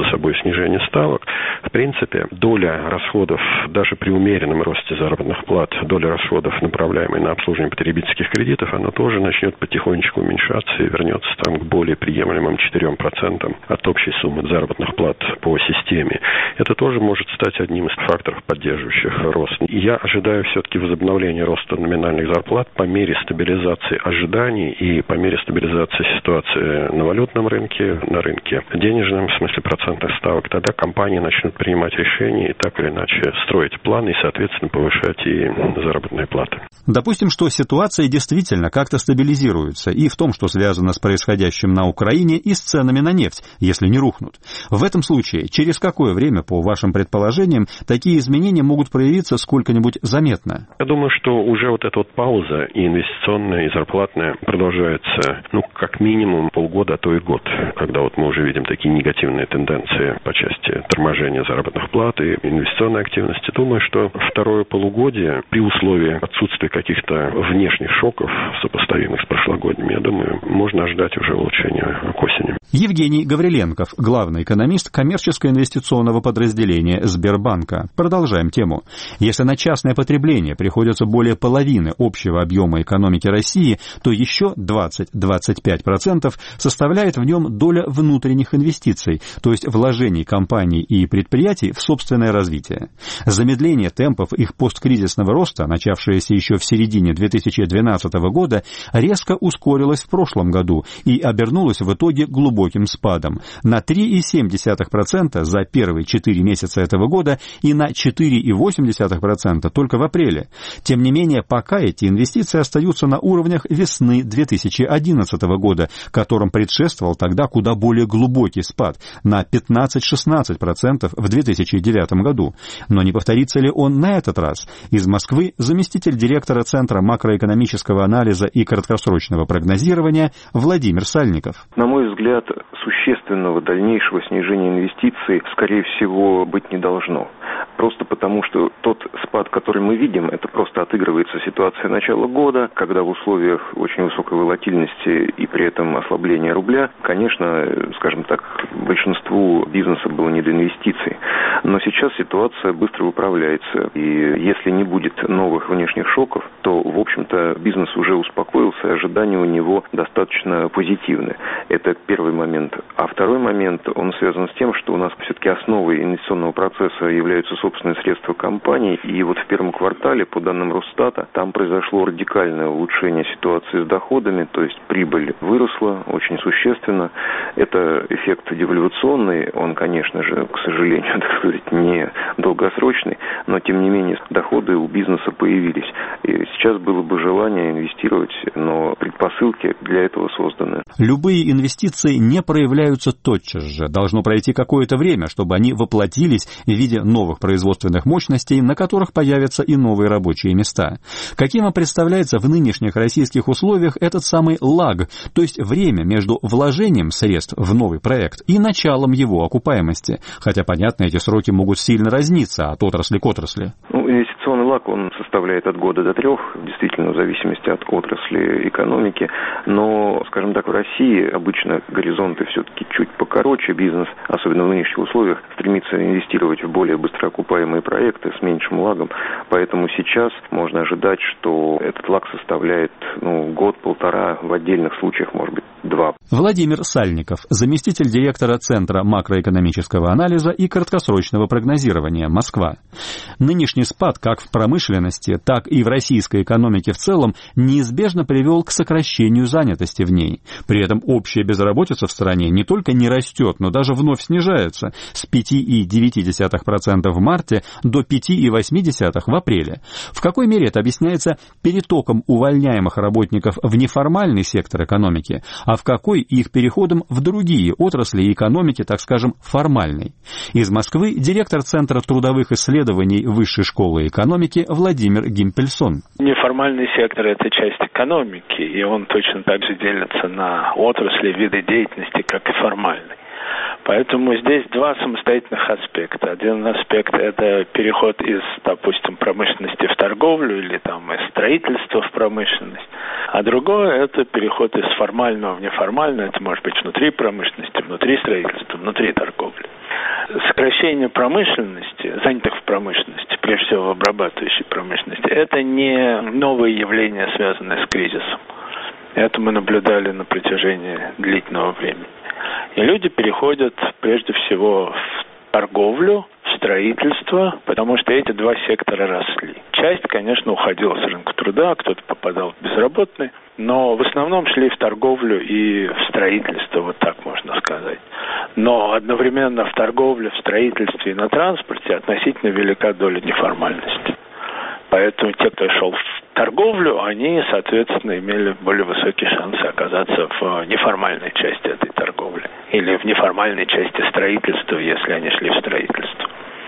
S7: за собой снижение ставок. В принципе, доля расходов, даже при умеренном росте заработных плат, доля расходов, направляемой на обслуживание потребительских кредитов, она тоже начнет потихонечку уменьшаться и вернется там к более приемлемым 4% от общей суммы заработных плат по системе. Это тоже может стать одним из факторов, поддерживающих рост. И я ожидаю все-таки возобновления роста номинальных зарплат по мере стабилизации ожиданий и по мере стабилизации ситуации на валютном рынке, на рынке денежном, в смысле процентных ставок. Тогда компании начнут принимать решения и так или иначе строить планы и, соответственно, повышать и заработные платы.
S6: Допустим, что ситуация действительно как-то стабилизируется и в том, что связано с происходящим на Украине, и с ценами на нефть, если не рухнут. В этом случае, через какое время, по вашим предположениям, такие изменения могут проявиться сколько-нибудь заметно?
S7: Я думаю, что уже вот эта вот пауза и инвестиционная, и зарплатная продолжается, как минимум полгода, а то и год, когда вот мы уже видим такие негативные тенденции по части торможения заработных плат и инвестиционной активности. Думаю, что второе полугодие, при условии отсутствия каких-то внешних шоков, сопоставимых с прошлогодним, я думаю, можно ожидать уже улучшения к осени.
S6: Евгений Гавриленков, главный экономист коммерческо-инвестиционного подразделения Сбербанка. Продолжаем тему. Если на частное потребление приходится более половины общего объема экономики России, то еще 20-25% составляет в нем доля внутренних инвестиций, то есть вложений компаний и предприятий в собственное развитие. Замедление темпов их посткризисного роста, начавшееся еще в середине 2012 года, резко ускорилось в прошлом году и обернулось в итоге глубоким спадом на 3,7% за первые 4 месяца этого года и на 4,8% только в апреле. Тем не менее, пока эти инвестиции остаются на уровнях весны 2011 года, которым предшествовал тогда куда более глубокий спад на 15-16% в 2009 году. Но не повторится ли он на этот раз? Из Москвы заместитель директора Центра макроэкономического анализа и краткосрочного прогнозирования Владимир Сальников.
S8: На мой взгляд, существенного дальнейшего снижения инвестиций, скорее всего, быть не должно. Просто потому, что тот спад, который мы видим, это просто отыгрывается ситуация начала года, когда в условиях очень высокой волатильности и при этом ослабления рубля, конечно, скажем так, большинству бизнеса было не до инвестиций. Но сейчас ситуация быстро выправляется, и если не будет новых внешних шоков, то, в общем-то, бизнес уже успокоился, и ожидания у него достаточно позитивны. Это первый момент. А второй момент, он связан с тем, что у нас все-таки основой инвестиционного процесса являются собственные средства компаний, и вот в первом квартале, по данным Росстата, там произошло радикальное улучшение ситуации с доходами, то есть прибыль выросла очень существенно. Это эффект девальвационный, он, конечно же, к сожалению, так сказать, не долгосрочный, но, тем не менее, доходы у бизнеса появились. И сейчас было бы желание инвестировать, но предпосылки для этого созданы.
S6: Любые инвестиции не проявляются тотчас же. Должно пройти какое-то время, чтобы они воплотились в виде новых производственных мощностей, на которых появятся и новые рабочие места. Каким и представляется в нынешних российских условиях этот самый лаг, то есть время между вложением средств в новый проект и началом его окупаемости. Хотя, понятно, эти сроки могут сильно разниться от отрасли к отрасли.
S8: Инвестиционный лаг, он составляет от года до 3, действительно, в зависимости от отрасли экономики. Но, скажем так, в России обычно горизонты все-таки чуть покороче. Бизнес, особенно в нынешних условиях, стремится инвестировать в более быстроокупаемые проекты с меньшим лагом. Поэтому сейчас можно ожидать, что этот лаг составляет год-полтора, в отдельных случаях, может быть, 2.
S6: Владимир Сальников, заместитель директора Центра макроэкономического анализа и краткосрочного прогнозирования, Москва. Нынешний спад как в промышленности, так и в российской экономике в целом неизбежно привел к сокращению занятости в ней. При этом общая безработица в стране не только не растет, но даже вновь снижается с 5,9% в марте до 5,8% в апреле. В какой мере это объясняется перетоком увольняемых работников в неформальный сектор экономики, а в какой их переходом в другие отрасли экономики, так скажем, формальной? Из Москвы директор Центра трудовых исследований Высшей школы экономики Владимир Гимпельсон.
S9: Неформальный сектор – это часть экономики, и он точно так же делится на отрасли, виды деятельности, как и формальный. Поэтому здесь два самостоятельных аспекта. Один аспект – это переход из, допустим, промышленности в торговлю или из строительства в промышленность. А другое – это переход из формального в неформальное. Это может быть внутри промышленности, внутри строительства, внутри торговли. сокращение промышленности, занятых в промышленности, прежде всего в обрабатывающей промышленности, это не новое явление, связанное с кризисом. Это мы наблюдали на протяжении длительного времени. И люди переходят прежде всего в торговлю, в строительство, потому что эти два сектора росли. Часть, конечно, уходила с рынка труда, кто-то попадал в безработный, но в основном шли в торговлю и в строительство, вот так можно сказать. Но одновременно в торговле, в строительстве и на транспорте относительно велика доля неформальности. Поэтому те, кто шел в торговлю, они, соответственно, имели более высокие шансы оказаться в неформальной части этой торговли. Или в неформальной части строительства, если они шли в строительство.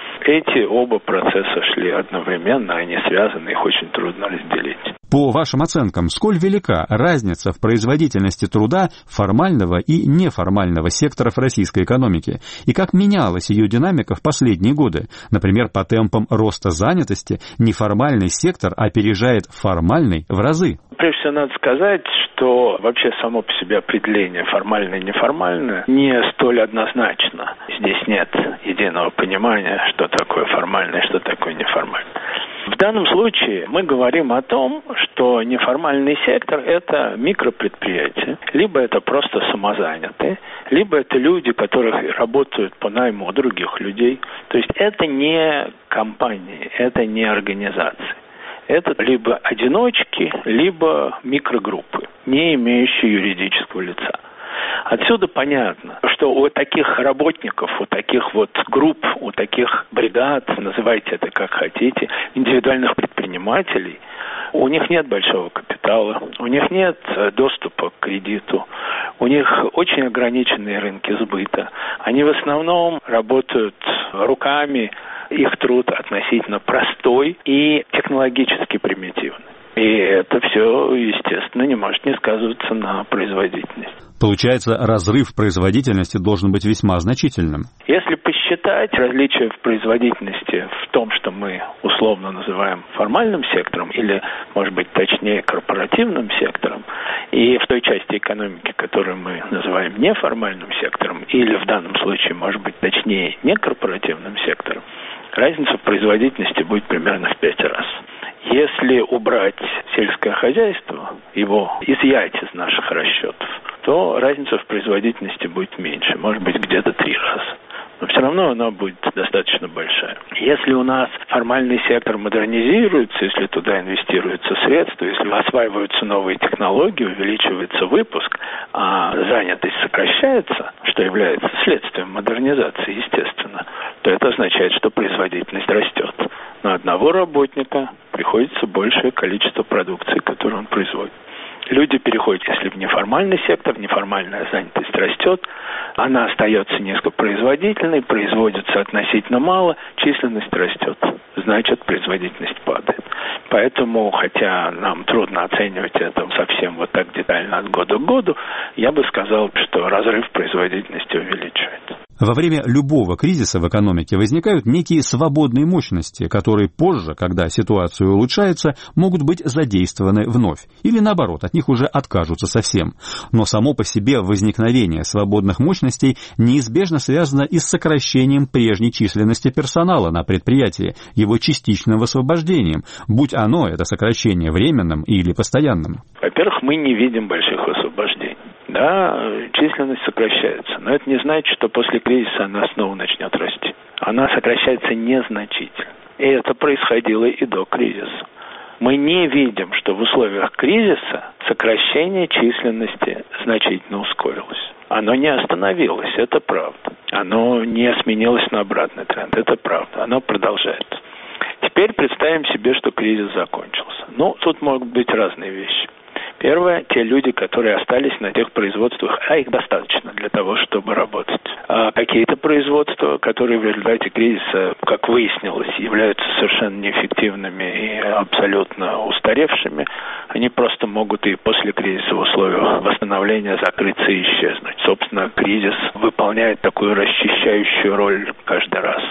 S9: Эти оба процесса шли одновременно, они связаны, их очень трудно разделить.
S6: По вашим оценкам, сколь велика разница в производительности труда формального и неформального секторов российской экономики? И как менялась ее динамика в последние годы? Например, по темпам роста занятости неформальный сектор опережает формальный в разы.
S9: Прежде всего, надо сказать, что вообще само по себе определение формальное и неформальное не столь однозначно. Здесь нет единого понимания, что такое формальное и что такое неформальное. В данном случае мы говорим о том, что неформальный сектор – это микропредприятия, либо это просто самозанятые, либо это люди, которые работают по найму других людей. То есть это не компании, это не организации. Это либо одиночки, либо микрогруппы, не имеющие юридического лица. Отсюда понятно, что у таких работников, у таких вот групп, у таких бригад, называйте это как хотите, индивидуальных предпринимателей, у них нет большого капитала, у них нет доступа к кредиту, у них очень ограниченные рынки сбыта. Они в основном работают руками, их труд относительно простой и технологически примитивный. И это все, естественно, не может не сказываться на производительности.
S6: Получается, разрыв производительности должен быть весьма значительным.
S9: Если посчитать различия в производительности в том, что мы условно называем формальным сектором, или, может быть, точнее, корпоративным сектором, и в той части экономики, которую мы называем неформальным сектором, или в данном случае, может быть, точнее, некорпоративным сектором, разница в производительности будет примерно в 5 раз. Если убрать сельское хозяйство, его изъять из наших расчетов, то разница в производительности будет меньше, может быть, где-то 3 раза. Но все равно она будет достаточно большая. Если у нас формальный сектор модернизируется, если туда инвестируются средства, если осваиваются новые технологии, увеличивается выпуск, а занятость сокращается, что является следствием модернизации, естественно, то это означает, что производительность растет. На одного работника приходится большее количество продукции, которую он производит. Люди переходят, если в неформальный сектор, неформальная занятость растет, она остается низкопроизводительной, производится относительно мало, численность растет, значит, производительность падает. Поэтому, хотя нам трудно оценивать это совсем вот так детально от года к году, я бы сказал, что разрыв производительности увеличивается.
S6: Во время любого кризиса в экономике возникают некие свободные мощности, которые позже, когда ситуация улучшается, могут быть задействованы вновь. Или наоборот, от них уже откажутся совсем. Но само по себе возникновение свободных мощностей неизбежно связано и с сокращением прежней численности персонала на предприятии, его частичным освобождением, будь оно, это сокращение, временным или постоянным.
S9: Во-первых, мы не видим больших освобождений. Да, численность сокращается, но это не значит, что после кризиса она снова начнет расти. Она сокращается незначительно. И это происходило и до кризиса. Мы не видим, что в условиях кризиса сокращение численности значительно ускорилось. Оно не остановилось, это правда. Оно не сменилось на обратный тренд, это правда. Оно продолжается. Теперь представим себе, что кризис закончился. Ну, тут могут быть разные вещи. Первое, те люди, которые остались на тех производствах, а их достаточно для того, чтобы работать. А какие-то производства, которые в результате кризиса, как выяснилось, являются совершенно неэффективными и абсолютно устаревшими, они просто могут и после кризиса в условиях восстановления закрыться и исчезнуть. Собственно, кризис выполняет такую расчищающую роль каждый раз.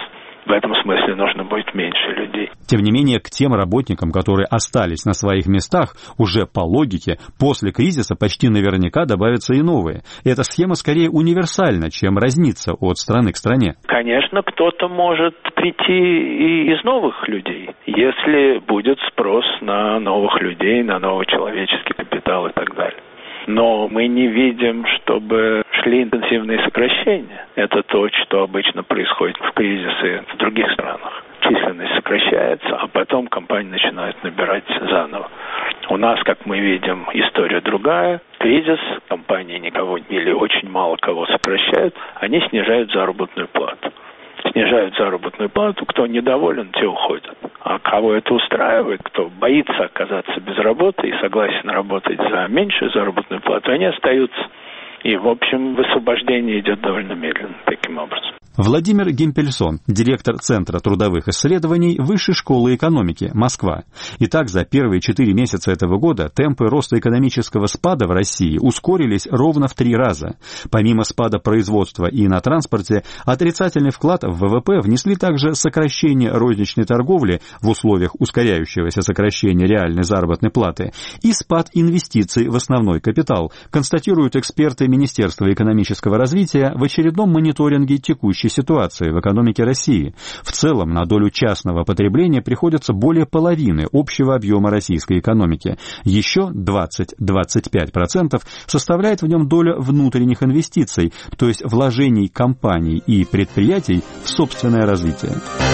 S9: В этом смысле нужно будет меньше людей.
S6: Тем не менее, к тем работникам, которые остались на своих местах, уже по логике, после кризиса почти наверняка добавятся и новые. Эта схема скорее универсальна, чем разнится от страны к стране.
S9: Конечно, кто-то может прийти и из новых людей, если будет спрос на новых людей, на новый человеческий капитал и так далее. Но мы не видим, чтобы шли интенсивные сокращения. Это то, что обычно происходит в кризисы в других странах. Численность сокращается, а потом компании начинают набирать заново. У нас, как мы видим, история другая. Кризис, компании никого или очень мало кого сокращают, они снижают заработную плату. Снижают заработную плату, кто недоволен, те уходят. А кого это устраивает, кто боится оказаться без работы и согласен работать за меньшую заработную плату, они остаются. И, в общем, высвобождение идет довольно медленно таким образом.
S6: Владимир Гемпельсон, директор Центра трудовых исследований Высшей школы экономики, Москва. Итак, за первые 4 месяца этого года темпы роста экономического спада в России ускорились ровно в 3 раза. Помимо спада производства и на транспорте, отрицательный вклад в ВВП внесли также сокращение розничной торговли в условиях ускоряющегося сокращения реальной заработной платы и спад инвестиций в основной капитал, констатируют эксперты Министерства экономического развития в очередном мониторинге текущей ситуации в экономике России. В целом на долю частного потребления приходится более половины общего объема российской экономики. Еще 20-25% составляет в нем доля внутренних инвестиций, то есть вложений компаний и предприятий в собственное развитие.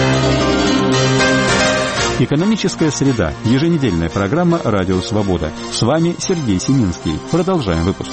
S6: Экономическая среда. Еженедельная программа «Радио Свобода». С вами Сергей Семинский. Продолжаем выпуск.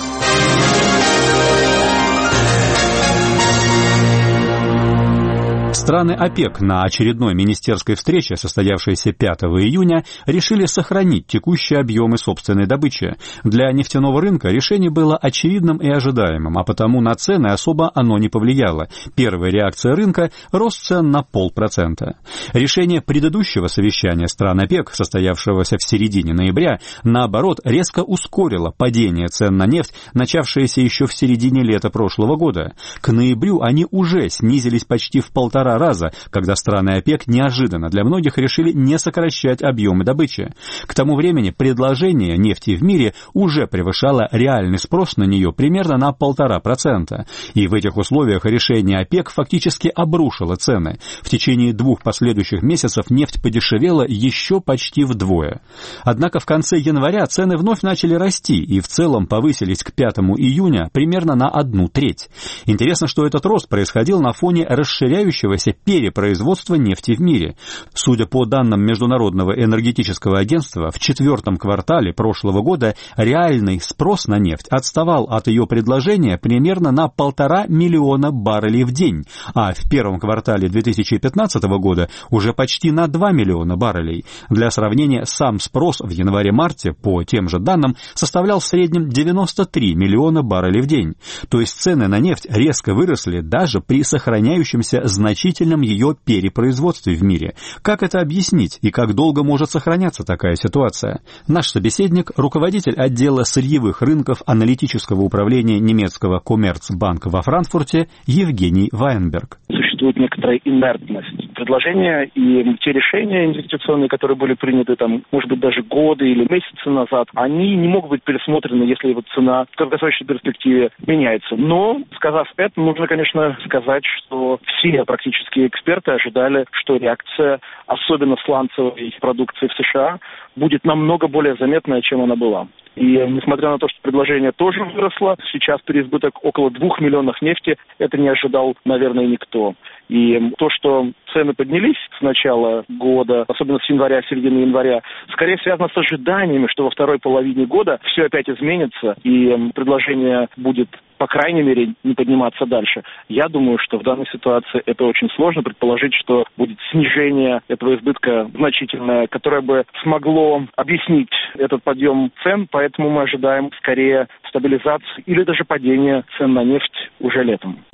S6: Страны ОПЕК на очередной министерской встрече, состоявшейся 5 июня, решили сохранить текущие объемы собственной добычи. Для нефтяного рынка решение было очевидным и ожидаемым, а потому на цены особо оно не повлияло. Первая реакция рынка – рост цен на 0,5%. Решение предыдущего совещания стран ОПЕК, состоявшегося в середине ноября, наоборот, резко ускорило падение цен на нефть, начавшееся еще в середине лета прошлого года. К ноябрю они уже снизились почти в 1,5 раза, когда страны ОПЕК неожиданно для многих решили не сокращать объемы добычи. К тому времени предложение нефти в мире уже превышало реальный спрос на нее примерно на 1,5%. И в этих условиях решение ОПЕК фактически обрушило цены. В течение 2 последующих месяцев нефть подешевела еще почти вдвое. Однако в конце января цены вновь начали расти и в целом повысились к 5 июня примерно на 1/3. Интересно, что этот рост происходил на фоне расширяющегося перепроизводства нефти в мире. Судя по данным Международного энергетического агентства, в 4 квартале прошлого года реальный спрос на нефть отставал от ее предложения примерно на 1,5 миллиона баррелей в день, а в 1 квартале 2015 года уже почти на 2 миллиона баррелей. Для сравнения, сам спрос в январе-марте, по тем же данным, составлял в среднем 93 миллиона баррелей в день. То есть цены на нефть резко выросли даже при сохраняющемся значительном ее перепроизводстве в мире. Как это объяснить и как долго может сохраняться такая ситуация? Наш собеседник, руководитель отдела сырьевых рынков аналитического управления немецкого Коммерцбанка во Франкфурте Евгений Вайнберг.
S10: Существует некоторая инертность. Предложения и те решения инвестиционные, которые были приняты там, может быть, даже годы или месяцы назад, они не могут быть пересмотрены, если вот цена в краткосрочной перспективе меняется. Но, сказав это, нужно, конечно, сказать, что все практически эксперты ожидали, что реакция, особенно сланцевой продукции в США, будет намного более заметная, чем она была. И несмотря на то, что предложение тоже выросло, сейчас переизбыток около 2 миллионов нефти, это не ожидал, наверное, никто. И то, что цены поднялись с начала года, особенно с января, середины января, скорее связано с ожиданиями, что во второй половине года все опять изменится, и предложение будет, по крайней мере, не подниматься дальше. Я думаю, что в данной ситуации это очень сложно предположить, что будет снижение этого избытка значительное, которое бы смогло объяснить этот подъем цен, поэтому мы ожидаем скорее стабилизации или даже падения цен на нефть уже летом.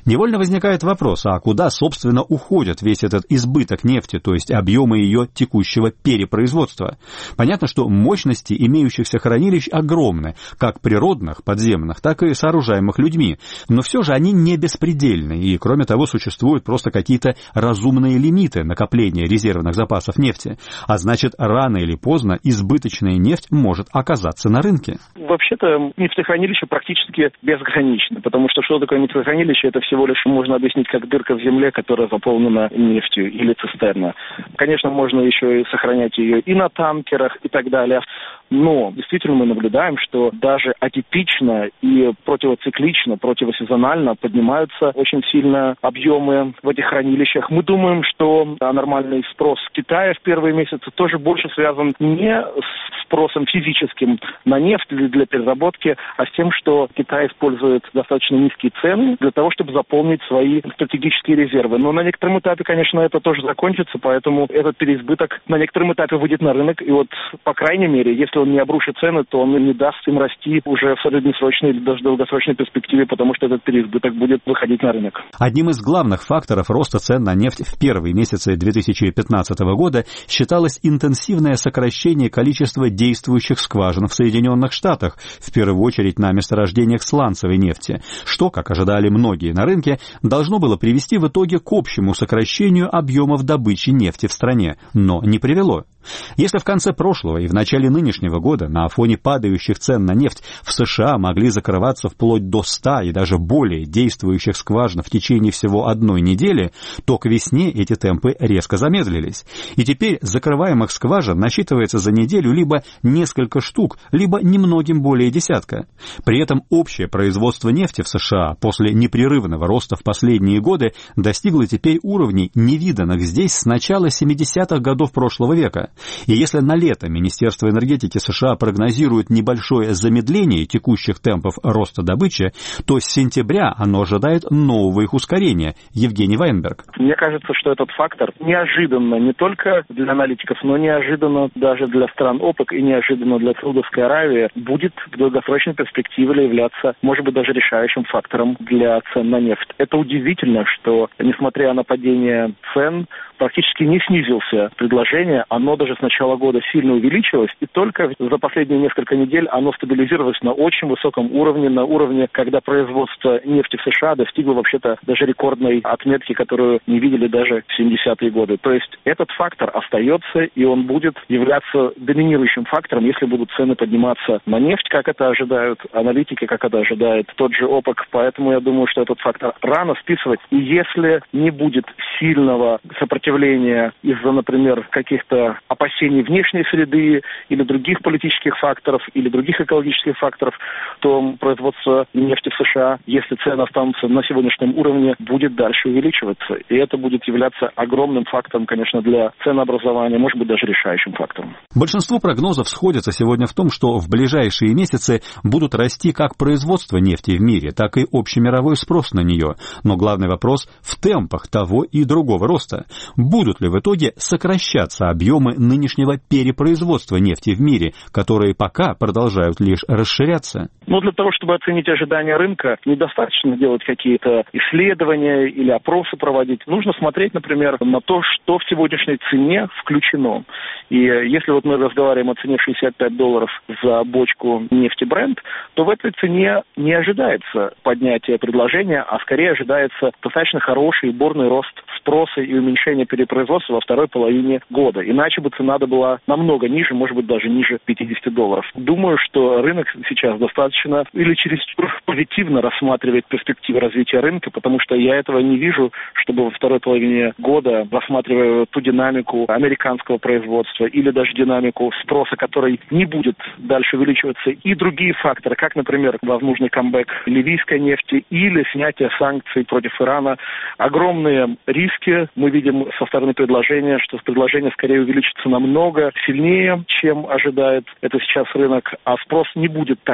S6: Невольно возникает вопрос, а куда, собственно, уходит весь этот избыток нефти, то есть объемы ее текущего перепроизводства? Понятно, что мощности имеющихся хранилищ огромны, как природных, подземных, так и сооружаемых людьми, но все же они не беспредельны, и, кроме того, существуют просто какие-то разумные лимиты накопления резервных запасов нефти, а значит, рано или поздно избыточная нефть может оказаться на рынке.
S10: Вообще-то нефтехранилище практически безгранично, потому что такое нефтехранилище, это всего лишь можно объяснить как дырка в земле, которая заполнена нефтью или цистерна. Конечно, можно еще и сохранять ее и на танкерах и так далее. Но действительно мы наблюдаем, что даже атипично и противоциклично, противосезонально поднимаются очень сильно объемы в этих хранилищах. Мы думаем, что нормальный спрос Китая в первые месяцы тоже больше связан не с спросом физическим на нефть для переработки, а с тем, что Китай использует достаточно низкие цены для того, чтобы заполнить свои стратегические резервы. Но на некотором этапе, конечно, это тоже закончится, поэтому этот переизбыток на некотором этапе выйдет на рынок. И вот, по крайней мере, если он не обрушит цены, то он не даст им расти уже в среднесрочной или даже долгосрочной перспективе, потому что этот переизбыток будет выходить на рынок.
S6: Одним из главных факторов роста цен на нефть в первые месяцы 2015 года считалось интенсивное сокращение количества действующих скважин в Соединенных Штатах, в первую очередь на месторождениях сланцевой нефти, что, как ожидали многие на рынке, должно было привести в итоге к общему сокращению объемов добычи нефти в стране, но не привело. Если в конце прошлого и в начале нынешнего года на фоне падающих цен на нефть в США могли закрываться вплоть до 100 и даже более действующих скважин в течение всего одной недели, то к весне эти темпы резко замедлились. И теперь закрываемых скважин насчитывается за неделю либо несколько штук, либо немногим более десятка. При этом общее производство нефти в США после непрерывного роста в последние годы достигло теперь уровней, невиданных здесь с начала 70-х годов прошлого века. И если на лето Министерство энергетики США прогнозирует небольшое замедление текущих темпов роста добычи, то с сентября оно ожидает нового их ускорения. Евгений Вайнберг.
S10: Мне кажется, что этот фактор неожиданно не только для аналитиков, но неожиданно даже для стран ОПЕК и неожиданно для Саудовской Аравии будет в долгосрочной перспективе являться, может быть, даже решающим фактором для цен на нефть. Это удивительно, что, несмотря на падение цен, практически не снизился предложение, оно даже с начала года сильно увеличилось, и только за последние несколько недель оно стабилизировалось на очень высоком уровне, на уровне, когда производство нефти в США достигло вообще-то даже рекордной отметки, которую не видели даже в 70-е годы. То есть этот фактор остается, и он будет являться доминирующим фактором, если будут цены подниматься на нефть, как это ожидают аналитики, как это ожидает тот же ОПЕК. Поэтому я думаю, что этот фактор рано списывать, и если не будет сильного сопротивления из-за, например, каких-то опасений внешней среды или других политических факторов, или других экологических факторов, то производство нефти в США, если цены останутся на сегодняшнем уровне, будет дальше увеличиваться. И это будет являться огромным фактором, конечно, для ценообразования, может быть, даже решающим фактором.
S6: Большинство прогнозов сходятся сегодня в том, что в ближайшие месяцы будут расти как производство нефти в мире, так и общемировой спрос на нее. Но главный вопрос в темпах того и другого роста. Будут ли в итоге сокращаться объемы нынешнего перепроизводства нефти в мире, которые пока продолжают лишь расширяться?
S10: Но для того, чтобы оценить ожидания рынка, недостаточно делать какие-то исследования или опросы проводить. Нужно смотреть, например, на то, что в сегодняшней цене включено. И если вот мы разговариваем о цене $65 за бочку нефти Brent, то в этой цене не ожидается поднятие предложения, а скорее ожидается достаточно хороший бурный рост спроса и уменьшение перепроизводства во второй половине года. Иначе бы цена была намного ниже, может быть, даже ниже $50. Думаю, что рынок сейчас достаточно или чересчур позитивно рассматривает перспективы развития рынка, потому что я этого не вижу, чтобы во второй половине года, рассматривая ту динамику американского производства или даже динамику спроса, который не будет дальше увеличиваться, и другие факторы, как, например, возможный камбэк ливийской нефти или снятие санкций против Ирана. Огромные риски мы видим со стороны предложения, что предложение скорее увеличится намного сильнее, чем ожидает это сейчас рынок, а спрос не будет так сильно расти,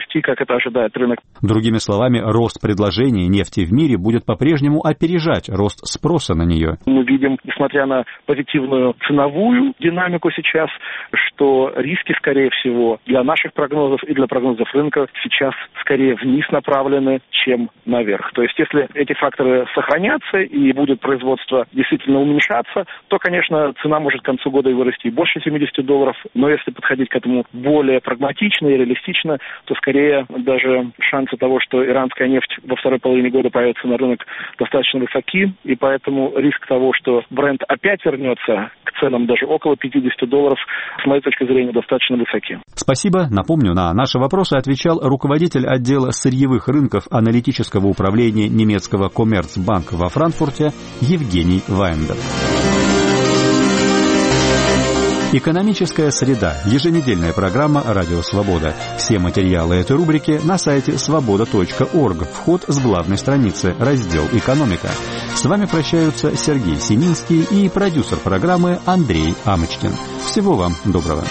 S10: расти, как это ожидает рынок.
S6: Другими словами, рост предложения нефти в мире будет по-прежнему опережать рост спроса на нее.
S10: Мы видим, несмотря на позитивную ценовую динамику сейчас, что риски, скорее всего, для наших прогнозов и для прогнозов рынка сейчас скорее вниз направлены, чем наверх. То есть, если эти факторы сохранятся и будет производство действительно уменьшаться, то, конечно, цена может к концу года и вырасти больше $70. Но если подходить к этому более прагматично и реалистично, то скорее даже шансы того, что иранская нефть во второй половине года появится на рынок, достаточно высоки. И поэтому риск того, что бренд опять вернется к ценам даже около $50, с моей точки зрения, достаточно высоки.
S6: Спасибо. Напомню, на наши вопросы отвечал руководитель отдела сырьевых рынков аналитического управления немецкого Коммерцбанка во Франкфурте Евгений Вайндер. Экономическая среда. Еженедельная программа «Радио Свобода». Все материалы этой рубрики на сайте svoboda.org. Вход с главной страницы. Раздел «Экономика». С вами прощаются Сергей Семинский и продюсер программы Андрей Амочкин. Всего вам доброго.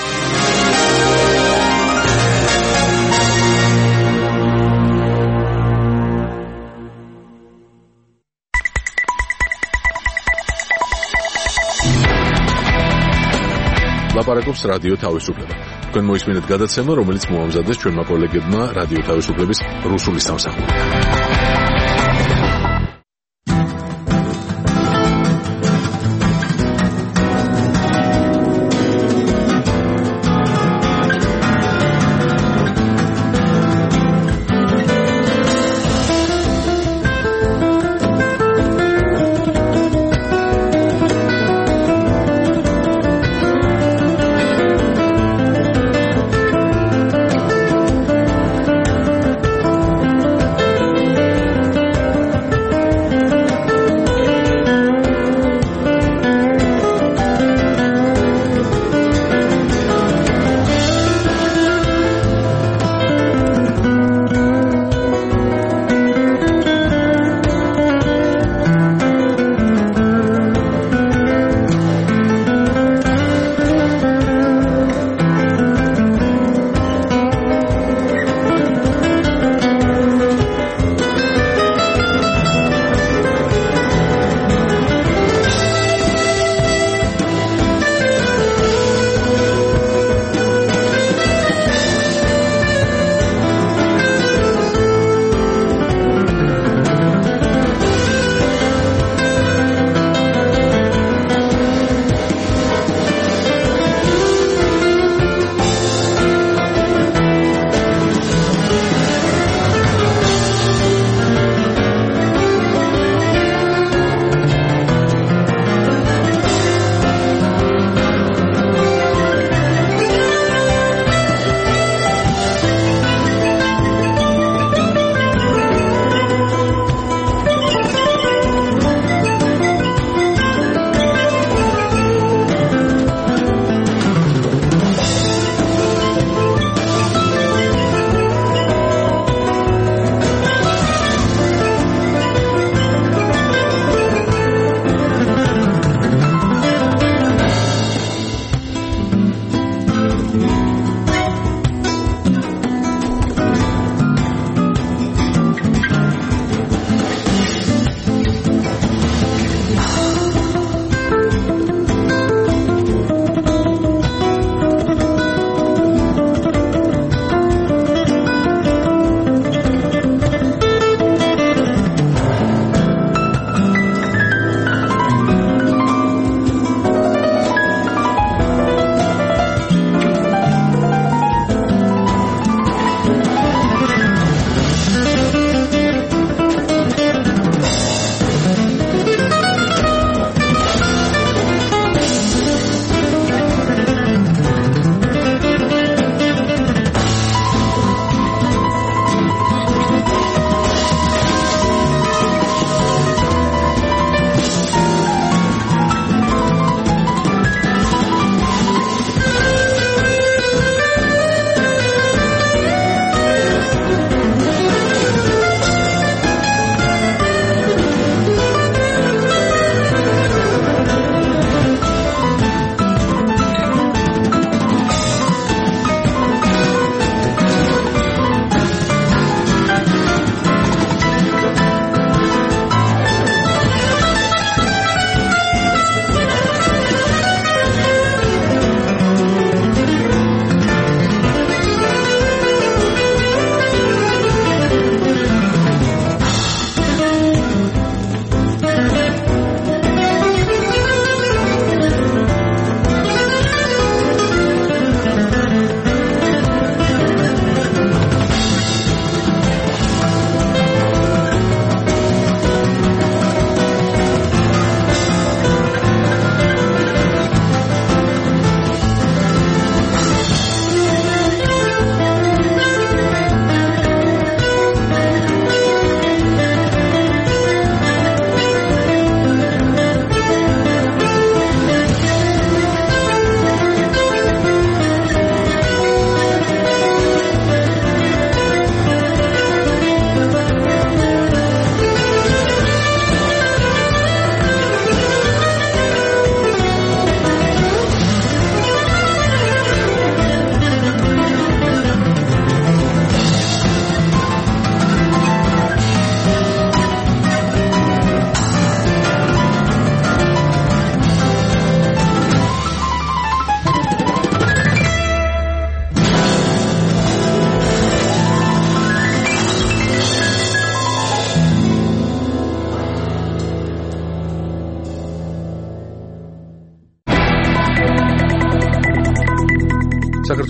S1: ლაპარაკობს რადიო თავისუფლება. თქვენ მოისმინეთ გადაცემა, რომელიც მოამზადეს ჩვენმა კოლეგებმა რადიო თავისუფლების რუსული სამსახურიდან.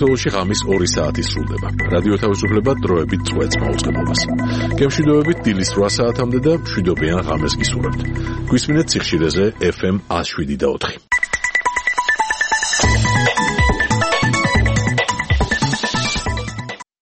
S1: საქართველოში ღამის 2 საათი სრულდება. რადიო თავისუფლება დროებით წვეთს მაუწყებლობას. გემშვიდობებით დილის 8 საათამდე და მშვიდობიან ღამეს გისურვებთ. გვისმინეთ სიხშირეზე FM 107.4.